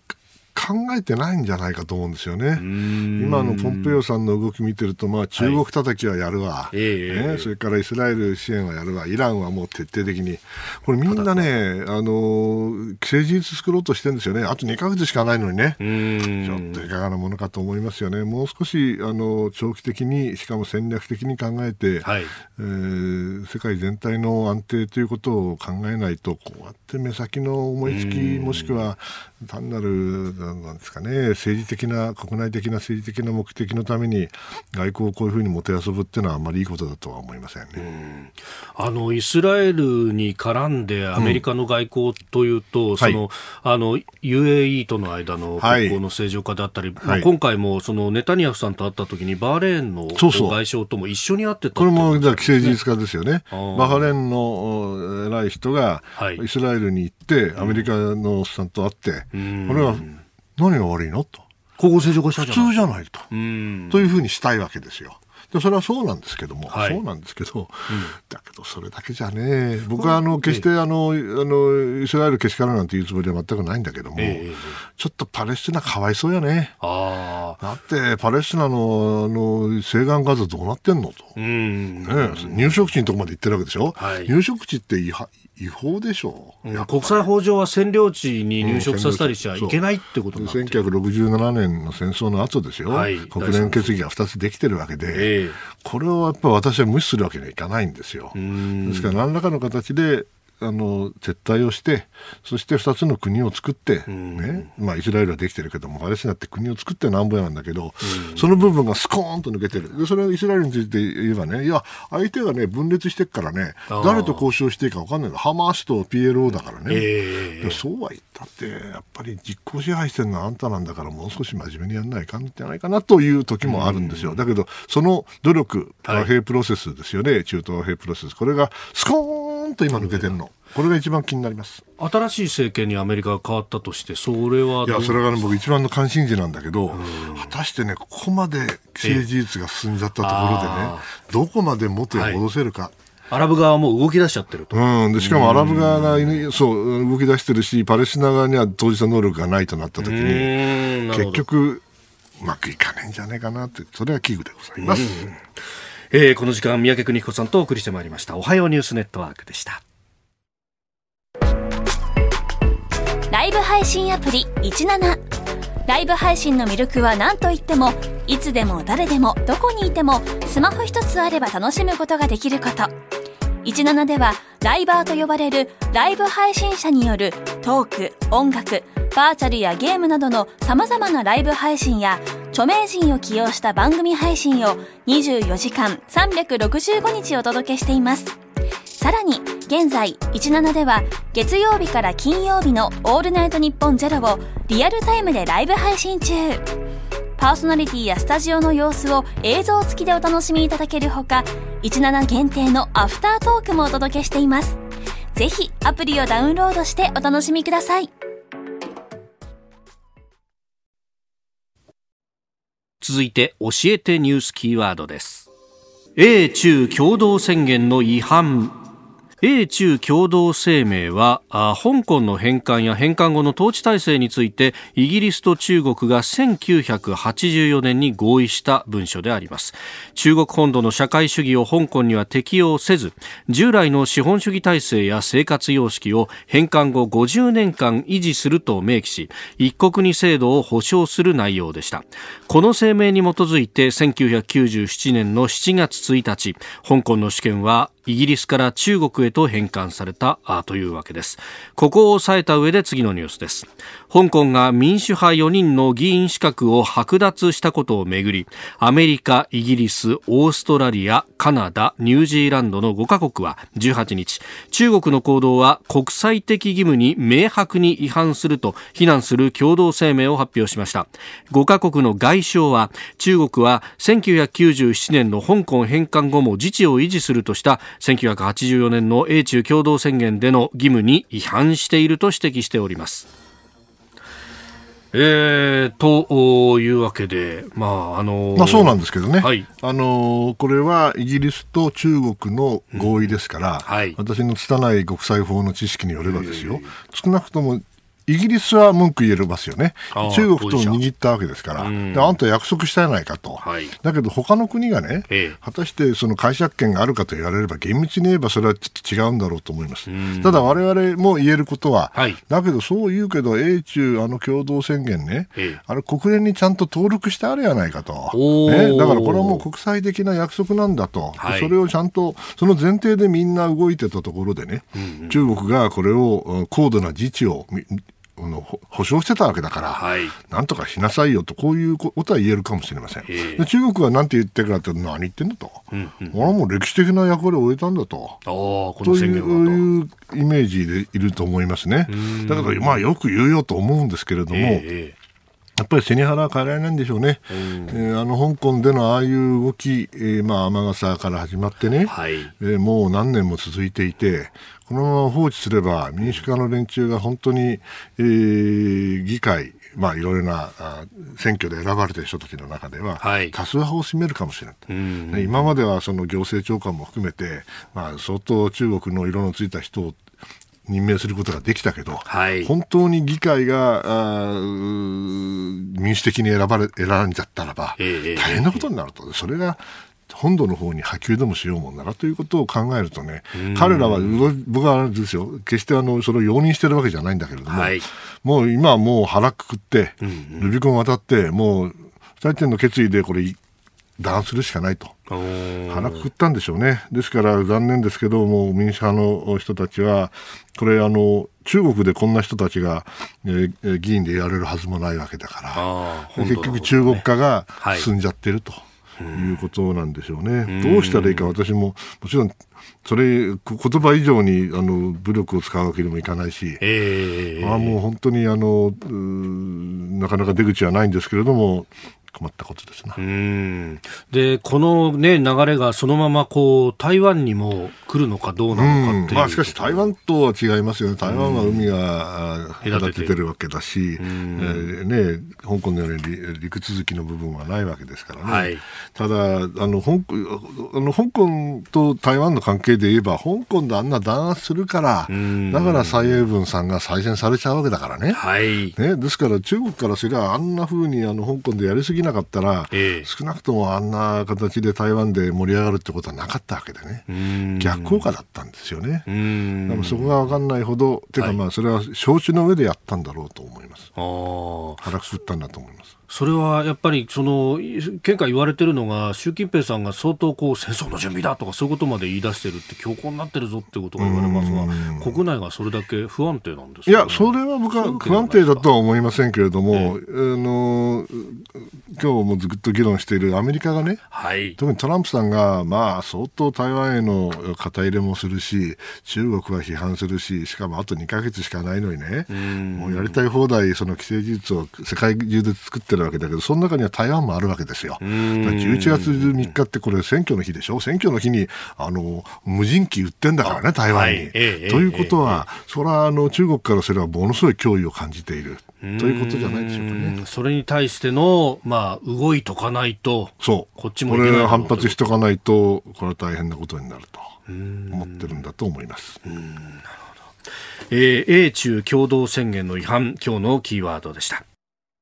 考えてないんじゃないかと思うんですよね。今のポンペオさんの動き見てると、まあ、中国叩きはやるわ、はいね、それからイスラエル支援はやるわ、イランはもう徹底的に、これみんなね、あの既成事実作ろうとしてるんですよね。あとにかげつしかないのにね、ちょっといかがなものかと思いますよね。もう少しあの長期的に、しかも戦略的に考えて、はいえー、世界全体の安定ということを考えないと、こうやって目先の思いつき、もしくは単なるなんですかね、政治的な国内的な政治的な目的のために外交をこういうふうにもてあそぶっていうのはあまりいいことだとは思いませんね。うんあのイスラエルに絡んでアメリカの外交というと、うん、その、はい、あの ユーエーイー との間の国交の正常化であったり、はいまあ、今回もそのネタニヤフさんと会った時にバーレーンの外相とも一緒に会ってた、 これも既成事実化ですよね。バーレーンの偉い人がイスラエルに行ってアメリカのおっさんと会って、うん、これは何が悪いのと、 交互正常化したじゃない普通じゃないと、うんというふうにしたいわけですよ。でそれはそうなんですけども、はい、そうなんですけど、うん、だけどそれだけじゃね、僕はあの決してあのあのイスラエルけしからんなんていうつもりは全くないんだけども、えー、ちょっとパレスチナかわいそうやね。あだってパレスチナの、あの西岸ガザどうなってんのと、うんね、入植地のとこまで行ってるわけでしょ、はい、入植地って違法違法でしょう、 うん、国際法上は占領地に入植させたりしちゃいけないってことになってる、 せんきゅうひゃくろくじゅうななねんの戦争の後ですよ、はい、国連決議がふたつできてるわけで、えー、これをやっぱり私は無視するわけにはいかないんですよ。ですから何らかの形であの撤退をして、そしてふたつの国を作って、ねまあ、イスラエルはできてるけどもパレスチナって国を作ってなんぼやなんだけど、その部分がスコーンと抜けてる。でそれはイスラエルについて言えばね、いや相手がね分裂してるからね、誰と交渉していいか分かんないの、ハマースと ピーエルオー だからね、えー、でそうは言ったってやっぱり実効支配してるのはあんたなんだから、もう少し真面目にやんないかんじゃないかなという時もあるんですよ。だけどその努力、和平プロセスですよね、はい、中東和平プロセス、これがスコーンと今抜けてるの、これが一番気になります。 新しい政権にアメリカが変わったとして、それはいやそれが、ね、僕一番の関心事なんだけど、果たしてねここまで既成事実が進んじゃったところでね、どこまで元へ戻せるか、はい、 アラブ側も動き出しちゃってると、 うん、でしかもアラブ側がそう動き出してるし、パレスチナ側には当事者能力がないとなった時に結局うまくいかないんじゃないかなって、それは危惧でございます。 えー、この時間三宅邦彦さんとお送りしてまいりました。おはようニュースネットワークでした。 ライブ配信アプリじゅうなな。ライブ配信の魅力は何といっても、いつでも誰でもどこにいてもスマホ一つあれば楽しむことができること。じゅうななではライバーと呼ばれるライブ配信者によるトーク、音楽、バーチャルやゲームなどの様々なライブ配信や著名人を起用した番組配信をにじゅうよじかんさんびゃくろくじゅうごにちお届けしています。さらに現在じゅうななでは月曜日から金曜日のオールナイトニッポンゼロをリアルタイムでライブ配信中。パーソナリティやスタジオの様子を映像付きでお楽しみいただけるほか、じゅうなな限定のアフタートークもお届けしています。ぜひアプリをダウンロードしてお楽しみください。 続いて教えてニュースキーワードです。米中共同宣言の違反。米中共同声明は香港の返還や返還後の統治体制についてイギリスと中国がせんきゅうひゃくはちじゅうよねんに合意した文書であります。中国本土の社会主義を香港には適用せず、従来の資本主義体制や生活様式を返還後ごじゅうねんかん維持すると明記し、一国二制度を保障する内容でした。この声明に基づいてせんきゅうひゃくきゅうじゅうななねんのしちがつついたち、香港の主権はイギリスから中国へと返還されたというわけです。ここを押さえた上で次のニュースです。香港が民主派よにんの議員資格を剥奪したことをめぐり、アメリカ、イギリス、オーストラリア、カナダ、ニュージーランドのごカ国はじゅうはちにち、中国の行動は国際的義務に明白に違反すると非難する共同声明を発表しました。ごカ国の外相は、中国はせんきゅうひゃくきゅうじゅうななねんの香港返還後も自治を維持するとしたせんきゅうひゃくはちじゅうよねんの英中共同宣言での義務に違反していると指摘しております。えー、というわけで、まああのーまあ、そうなんですけどね、はい、あのー、これはイギリスと中国の合意ですから、うんはい、私の拙い国際法の知識によればですよ、少なくともイギリスは文句言えますよね。中国と握ったわけですから、であんた約束したやないかと、はい、だけど他の国がね、ええ、果たしてその解釈権があるかと言われれば厳密に言えばそれはちょっと違うんだろうと思います。ただ我々も言えることは、はい、だけどそう言うけど英中あの共同宣言ね、ええ、あれ国連にちゃんと登録してあるやないかと、ね、だからこれはもう国際的な約束なんだと、はい、それをちゃんとその前提でみんな動いてたところでね、うんうん、中国がこれを高度な自治を保障してたわけだから、はい、なんとかしなさいよと、こういうことは言えるかもしれません。で中国は何て言ってるかって何言ってんだと、うんうん、俺はもう歴史的な役割を終えたんだと、この宣言はというイメージでいると思いますね。だから、まあ、よく言うよと思うんですけれども、えーやっぱり背に腹は変えられないんでしょうね。うんえー、あの香港でのああいう動き、えーまあ、雨傘から始まってね、はいえー、もう何年も続いていて、このまま放置すれば民主化の連中が本当に、えー、議会、まあ、いろいろなあ選挙で選ばれている人たちの中では、はい、多数派を占めるかもしれない、うんね、今まではその行政長官も含めて、まあ、相当中国の色のついた人を任命することができたけど、はい、本当に議会が民主的に選ばれ選んじゃったらば、えー、大変なことになると、それが本土の方に波及でもしようもんならということを考えるとね、彼らは僕はあれですよ、決してあのそれを容認してるわけじゃないんだけれども、はい、もう今はもう腹くくって、うんうん、ルビコン渡ってもう最低の決意でこれ弾するしかないと腹くくったんでしょうね。ですから残念ですけども、民主派の人たちはこれあの中国でこんな人たちが、えー、議員でやれるはずもないわけだから、結局中国化が進んじゃってるということなんでしょうね。はい、どうしたらいいか私ももちろんそれ言葉以上にあの武力を使うわけにもいかないし、えー、あもう本当にあのなかなか出口はないんですけれども、困ったことですな。 うんでこの、ね、流れがそのままこう台湾にも来るのかどうなのかっていう、 まあ、しかし台湾とは違いますよね。台湾は海が隔ててるわけだし、えーね、香港のように陸続きの部分はないわけですからね。はい、ただあの香港、あの香港と台湾の関係で言えば、香港であんな弾圧するから、だから蔡英文さんが再選されちゃうわけだからね。はい、ねですから中国からすればあんな風にあの香港でやりすぎなかったら、えー、少なくともあんな形で台湾で盛り上がるってことはなかったわけでね、逆効果だったんですよね。でもそこが分かんないほど、てかまあそれは承知の上でやったんだろうと思います。腹くくったんだと思います。 それはやっぱりその県下言われてるのが、習近平さんが相当こう戦争の準備だとかそういうことまで言い出してるって、強硬になってるぞってことが言われますが、国内がそれだけ不安定なんですか、ね、 いやそれは僕は不安定だとは思いませんけれども、えー、あの今日もずっと議論しているアメリカがね、はい、特にトランプさんが、まあ、相当台湾への肩入れもするし、中国は批判するし、しかもあとにかげつしかないのにね、もうやりたい放題その既成事実を世界中で作ってるわけだけど、その中には台湾もあるわけですよ。じゅういちがつみっかってこれ選挙の日でしょ。選挙の日にあの無人機売ってんだからね、台湾に、はいえー、ということは、えー、それはあの中国からすればものすごい脅威を感じているということじゃないでしょうかね。 それに対しての、まあ、動いとかないと、 そうこっちもいけない、これ反発しとかないとこれは大変なことになると思ってるんだと思います。うんなるほど、 えー、英中共同宣言の違反、今日のキーワードでした。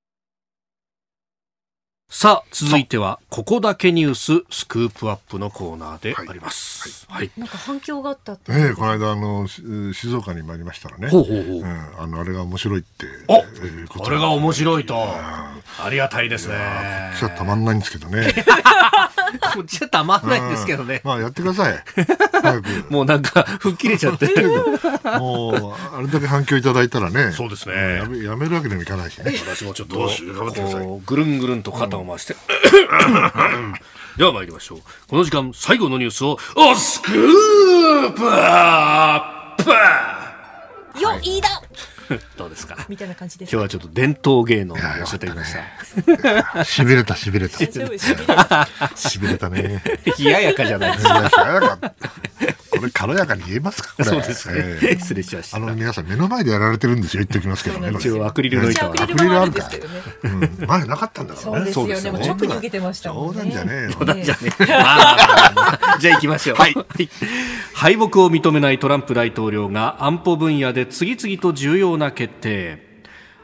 さあ続いてはここだけニューススクープアップのコーナーであります。 はいはい、なんか反響があったって、 ええ、この間あの静岡に参りましたらね、 ほうほうほう、 うん、あのあれが面白いって、 あ、えー、これが面白いと、ありがたいですね。 こっちはたまんないんですけどねこっちはたまんないんですけどね、 まあやってください早くもうなんか吹っ切れちゃってもうあれだけ反響いただいたらね、 そうですね、 やめ、やめるわけにもいかないしね。 私もちょっとこうぐるんぐるんと肩を回して、うんでは参りましょう。この時間最後のニュースをおスクープアップよ、いいだどうですかみたいな感じです。 今日はちょっと伝統芸能を寄せてみましたしびれたしびれたしびれたね冷ややかじゃないですか。 冷ややかこれ軽やかに言えますかこれ。 そうですね、えー、失礼しました。 あの皆さん目の前でやられてるんですよ、言っておきますけどね。 一応アクリルの板はアクリルもあるんですけどね、 うん、前なかったんだからね。 そうですよね、もう直に受けてましたもんね。 冗談じゃねえよ。 冗談じゃねえじゃあ行きましょう。はい、敗北を認めないトランプ大統領が安保分野で次々と重要な決定。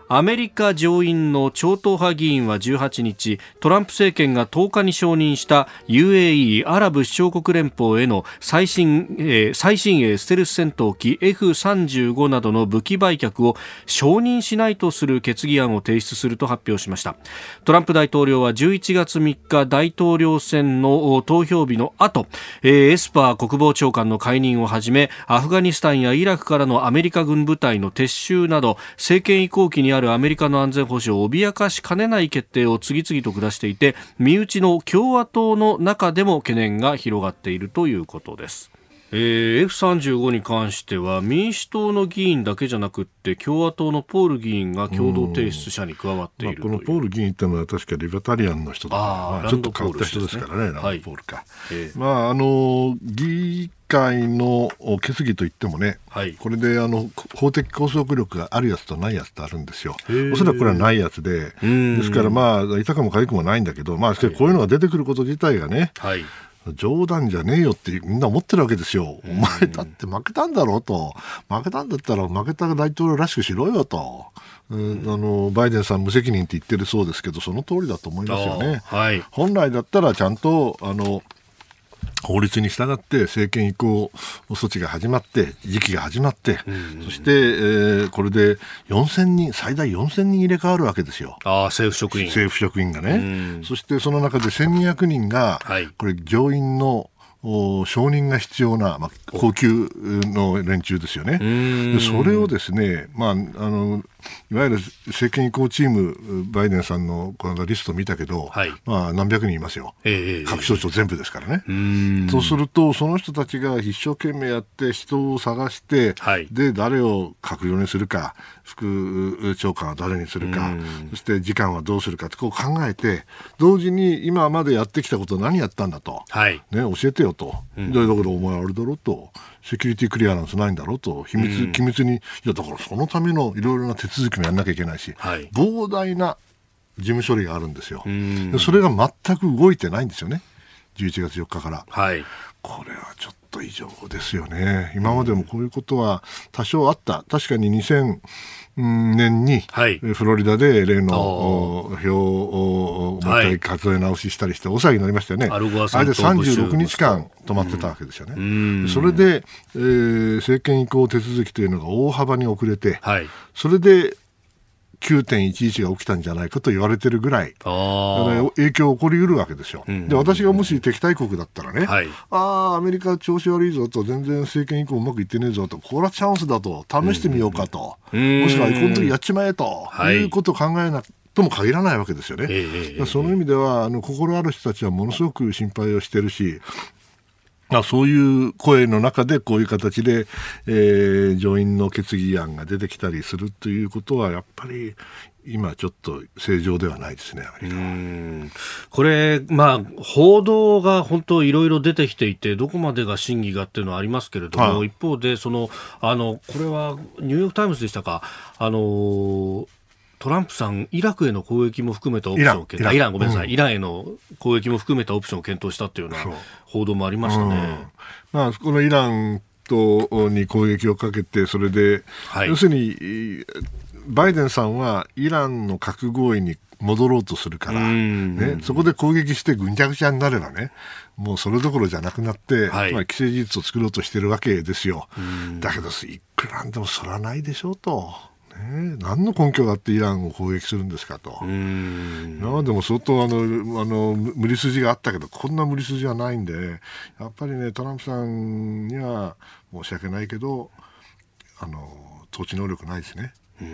アメリカ上院の超党派議員はじゅうはちにち、トランプ政権がとおかに承認した ユーエーイー アラブ首長国連邦への最新、えー、最新鋭ステルス戦闘機 エフさんじゅうご などの武器売却を承認しないとする決議案を提出すると発表しました。トランプ大統領はじゅういちがつみっか大統領選の投票日の後、えー、エスパー国防長官の解任をはじめ、アフガニスタンやイラクからのアメリカ軍部隊の撤収など政権移行期にあるアメリカの安全保障を脅かしかねない決定を次々と下していて、身内の共和党の中でも懸念が広がっているということです。えー、エフさんじゅうご に関しては民主党の議員だけじゃなくって共和党のポール議員が共同提出者に加わっているという、 まあ、このポール議員ってのは確かリバタリアンの人だから、まあ、ちょっと変わった人ですからね、ランドポールか、はいえー、まああの議会の決議といってもね、はい、これであの法的拘束力があるやつとないやつとあるんですよ。おそらくこれはないやつで、ですからまあ痛くも痒くもないんだけど、まあ、こういうのが出てくること自体がね、はい冗談じゃねえよってみんな思ってるわけですよ。お前だって負けたんだろうと、負けたんだったら負けた大統領らしくしろよと、うん、あのバイデンさん無責任って言ってるそうですけど、その通りだと思いますよね、はい、本来だったらちゃんとあの法律に従って政権移行措置が始まって時期が始まって、うんうん、そして、えー、これでよんせんにん最大よんせんにん入れ替わるわけですよ。 あ政府職員政府職員がね、うん、そしてその中でせんにひゃくにんが、はい、これ上院の承認が必要な、まあ、高級の連中ですよね。でそれをですね、まあ、あのいわゆる政権移行チームバイデンさんのこのリスト見たけど、はいまあ、何百人いますよ、えー、各省庁全部ですからね。うそうするとその人たちが一生懸命やって人を探して、はい、で誰を閣僚にするか副長官は誰にするかそして次官はどうするかってこう考えて同時に今までやってきたことを何やったんだと、はいね、教えてよと、うん、だからお前あれだろうとセキュリティクリアランスないんだろうと秘密、うん、機密にいやだからそのためのいろいろな手続きもやんなきゃいけないし、はい、膨大な事務処理があるんですよ。でそれが全く動いてないんですよねじゅういちがつよっかから、はい、これはちょっと異常ですよね。今までもこういうことは多少あった。確かににせんねんにフロリダで例の票をもう一回数え直ししたりして大騒ぎになりましたよね。あれでさんじゅうろくにちかん止まってたわけですよね。うんそれで、えー、政権移行手続きというのが大幅に遅れて、はい、それできゅうてんいちいちが起きたんじゃないかと言われてるぐらいあ影響起こりうるわけですよ、うんうんうん、で私がもし敵対国だったらね、はい、ああアメリカ調子悪いぞと全然政権移行うまくいってねえぞとこれはチャンスだと試してみようかと、うんうん、もしくはこの時やっちまえと、はい、いうことを考えなとも限らないわけですよね、えー、その意味ではあの心ある人たちはものすごく心配をしてるしまあ、そういう声の中でこういう形で、えー、上院の決議案が出てきたりするということはやっぱり今ちょっと正常ではないですねアメリカは。うーんこれ、まあ、報道が本当いろいろ出てきていてどこまでが真偽がっていうのはありますけれども、はい、一方でそのあのこれはニューヨークタイムズでしたかあのトランプさんイラクへの攻撃も含めたオプションを検討イランごめんなさい、うん、イランへの攻撃も含めたオプションを検討したというような報道もありましたね、うんまあ、このイランとに攻撃をかけてそれで、はい、要するにバイデンさんはイランの核合意に戻ろうとするから、ね、そこで攻撃してぐんちゃぐちゃになればねもうそれどころじゃなくなって、はいまあ、既成事実を作ろうとしてるわけですよ。だけどいくらなんでもそらないでしょうとね、何の根拠があってイランを攻撃するんですかと。今までも相当あのあの無理筋があったけどこんな無理筋はないんでやっぱりねトランプさんには申し訳ないけどあの統治能力ないですね。うん、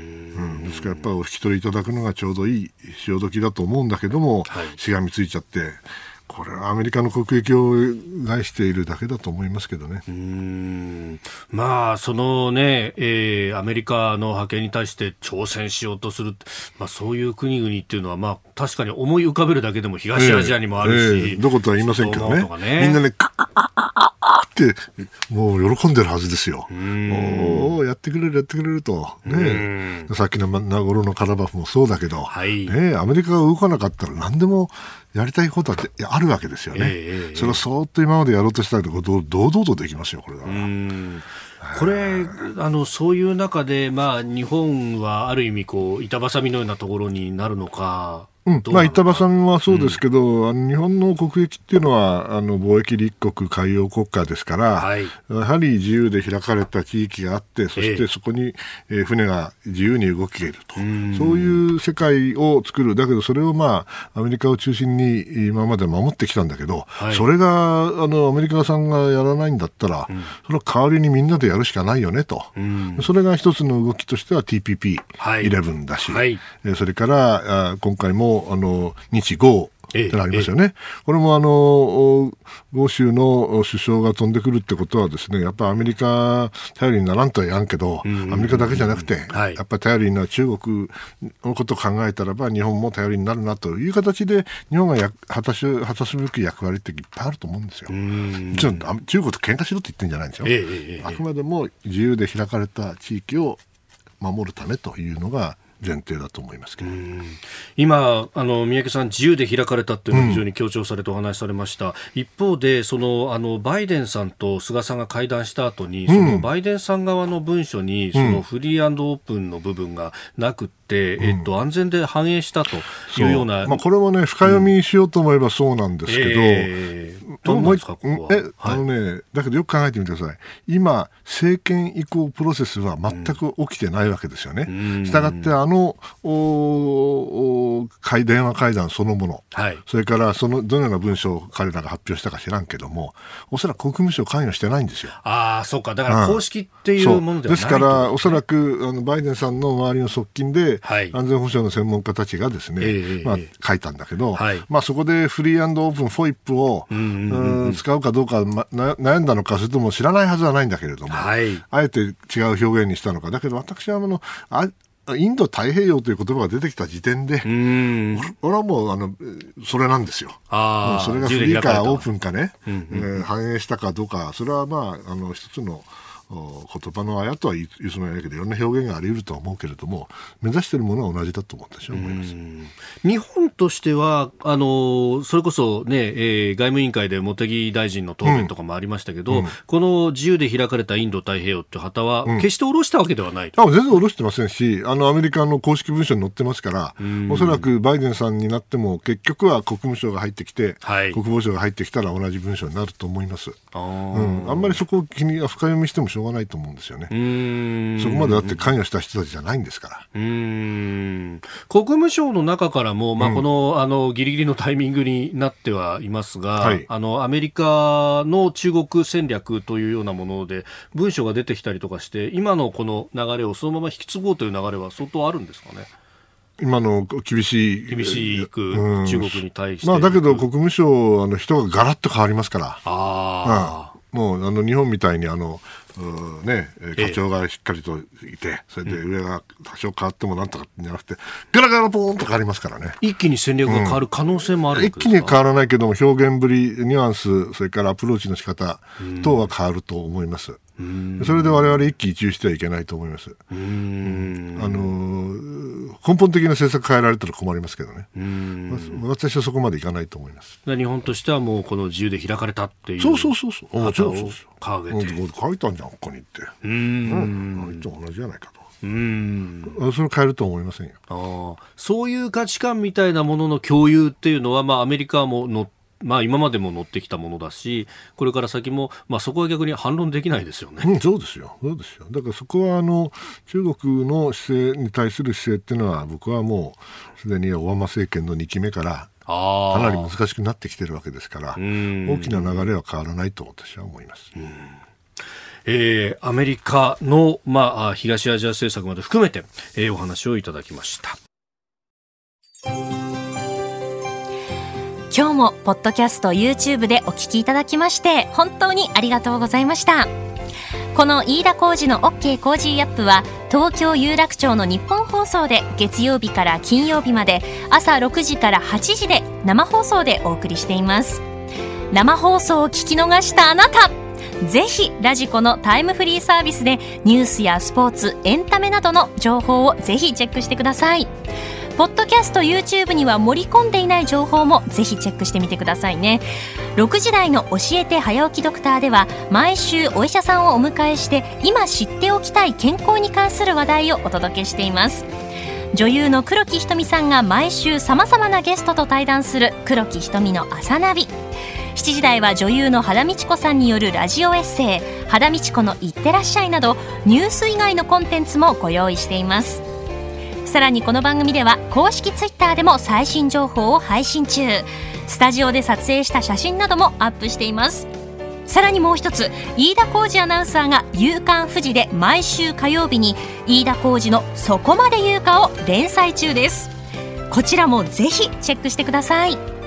ですからやっぱりお引き取りいただくのがちょうどいい潮時だと思うんだけども、はい、しがみついちゃってこれはアメリカの国益を害しているだけだと思いますけどね。うーんまあそのね、えー、アメリカの覇権に対して挑戦しようとする、まあ、そういう国々っていうのは、まあ、確かに思い浮かべるだけでも東アジアにもあるし、えーえー、 どことは言いませんけどね、ねみんなねカッカッカッカッカッってってもう喜んでるはずですよ。おおやってくれるやってくれると、ね、さっきのナゴルノカラバフもそうだけど、はいね、アメリカが動かなかったら何でもやりたいことはあるわけですよね、えー、それをそーっと今までやろうとしたけど堂々とできますよこれは。 うんこれあのそういう中で、まあ、日本はある意味こう板挟みのようなところになるのか。 うんまあ、板挟みはそうですけど、うん、あの日本の国益っていうのはあの貿易立国海洋国家ですから、はい、やはり自由で開かれた地域があってそしてそこに、えー、船が自由に動けると、えー、そういう世界を作る。だけどそれを、まあ、アメリカを中心に今まで守ってきたんだけど、はい、それがあのアメリカさんがやらないんだったら、うん、その代わりにみんなでやるしかないよねと、うん、それが一つの動きとしては ティーピーピーイレブン だし、はいはい、それからあ今回もあの日豪ってなりますよね、えええ、これもあの豪州の首相が飛んでくるってことはですねやっぱりアメリカ頼りにならんとは言わんけど、うんうんうん、アメリカだけじゃなくて、はい、やっぱり頼りになる中国のことを考えたらば日本も頼りになるなという形で日本がや果たし果たすべき役割っていっぱいあると思うんですよ。もちろん中国と喧嘩しろって言ってるんじゃないんですよ、ええ、あくまでも自由で開かれた地域を守るためというのが前提だと思いますけど、 今あの三宅さん自由で開かれたというのを非常に強調されてお話しされました、うん、一方でそのあのバイデンさんと菅さんが会談した後に、うん、そのバイデンさん側の文書にそのフリー&オープンの部分がなくて、うんえっと、安全で反映したというような、 まあ、これはね深読みしようと思えばそうなんですけど、 えー、どうなんですかここは。 えあのね、はい、だけどよく考えてみてください。今政権移行プロセスは全く起きてないわけですよね、うん、したがってあののおお電話会談そのもの、はい、それからそのどのような文章を彼らが発表したか知らんけどもおそらく国務省関与してないんですよ。 ああそうかだから公式っていうものではない、 ですからおそらくあのバイデンさんの周りの側近で、はい、安全保障の専門家たちがですね、えーまあ、書いたんだけど、はいまあ、そこでフリー&オープンフォイップを、うんうんうんうん、使うかどうか、ま、悩んだのかそれとも知らないはずはないんだけれども、はい、あえて違う表現にしたのか。だけど私はあのあインド太平洋という言葉が出てきた時点で俺はもうあのそれなんですよ。あもうそれがフリーかオープンかね、うんうんうんえー、反映したかどうかそれはまああの一つの言葉のあやとは言うつもりないけどいろんな表現があり得るとは思うけれども目指しているものは同じだと思私は思います。 日本としてはあのそれこそ、ねえー、外務委員会で茂木大臣の答弁とかもありましたけど、うんうん、この自由で開かれたインド太平洋という旗は決して下ろしたわけではない、 うん、あ全然下ろしてませんしあのアメリカの公式文書に載ってますからおそらくバイデンさんになっても結局は国務省が入ってきて、はい、国防省が入ってきたら同じ文書になると思います。 あ,、うん、あんまりそこを気に深読みしてもしょうがないと思うんですよね。うーんそこまでだって関与した人たちじゃないんですから。 うーん国務省の中からも、まあ、この、うん、あのギリギリのタイミングになってはいますが、はい、あのアメリカの中国戦略というようなもので文書が出てきたりとかして今のこの流れをそのまま引き継ごうという流れは相当あるんですかね。 今の厳しい厳しく、うん、中国に対して、 まあ、だけど国務省あの人がガラッと変わりますから。 あ、 うん、もうあの日本みたいにあのうんね、課長がしっかりといて、ええ、それで上が多少変わってもなんとかじゃなくてガラガラポーンと変わりますからね。 一気に戦略が変わる可能性もあるんですか。 うん、一気に変わらないけども表現ぶりニュアンスそれからアプローチの仕方等は変わると思います。うんそれで我々一喜一憂してはいけないと思います。うん、あの根本的な政策変えられたら困りますけどね。うん私はそこまでいかないと思います。 日本としてはもうこの自由で開かれたっていうそうそうそうそう旗を掲げて、 うん、書いたんじゃんここにって。うん、うん、同じじゃないかと。 うんそれ変えると思いませんよ。 あそういう価値観みたいなものの共有っていうのは、まあ、アメリカものまあ、今までも乗ってきたものだしこれから先も、まあ、そこは逆に反論できないですよね。 うん、そうですよそうですよ。だからそこはあの中国の姿勢に対する姿勢っていうのは僕はもうすでにオバマ政権のにきめからかなり難しくなってきてるわけですから大きな流れは変わらないと私は思います。うんえー、アメリカの、まあ、東アジア政策まで含めて、えー、お話をいただきました。 今日もポッドキャスト YouTube でお聞きいただきまして本当にありがとうございました。この飯田浩司の OK コージーアップは東京有楽町の日本放送で月曜日から金曜日まで朝ろくじからはちじで生放送でお送りしています。生放送を聞き逃したあなたぜひラジコのタイムフリーサービスでニュースやスポーツ、エンタメなどの情報をぜひチェックしてください。ポッドキャスト YouTube には盛り込んでいない情報もぜひチェックしてみてくださいね。ろくじ台の教えて早起きドクターでは毎週お医者さんをお迎えして今知っておきたい健康に関する話題をお届けしています。女優の黒木瞳さんが毎週さまざまなゲストと対談する黒木瞳の朝ナビ。しちじ台は女優の羽田美智子さんによるラジオエッセイ羽田美智子のいってらっしゃいなどニュース以外のコンテンツもご用意しています。さらにこの番組では公式ツイッターでも最新情報を配信中。スタジオで撮影した写真などもアップしています。さらにもう一つ、飯田浩司アナウンサーが夕刊フジで毎週火曜日に飯田浩司のそこまで言うかを連載中です。こちらもぜひチェックしてください。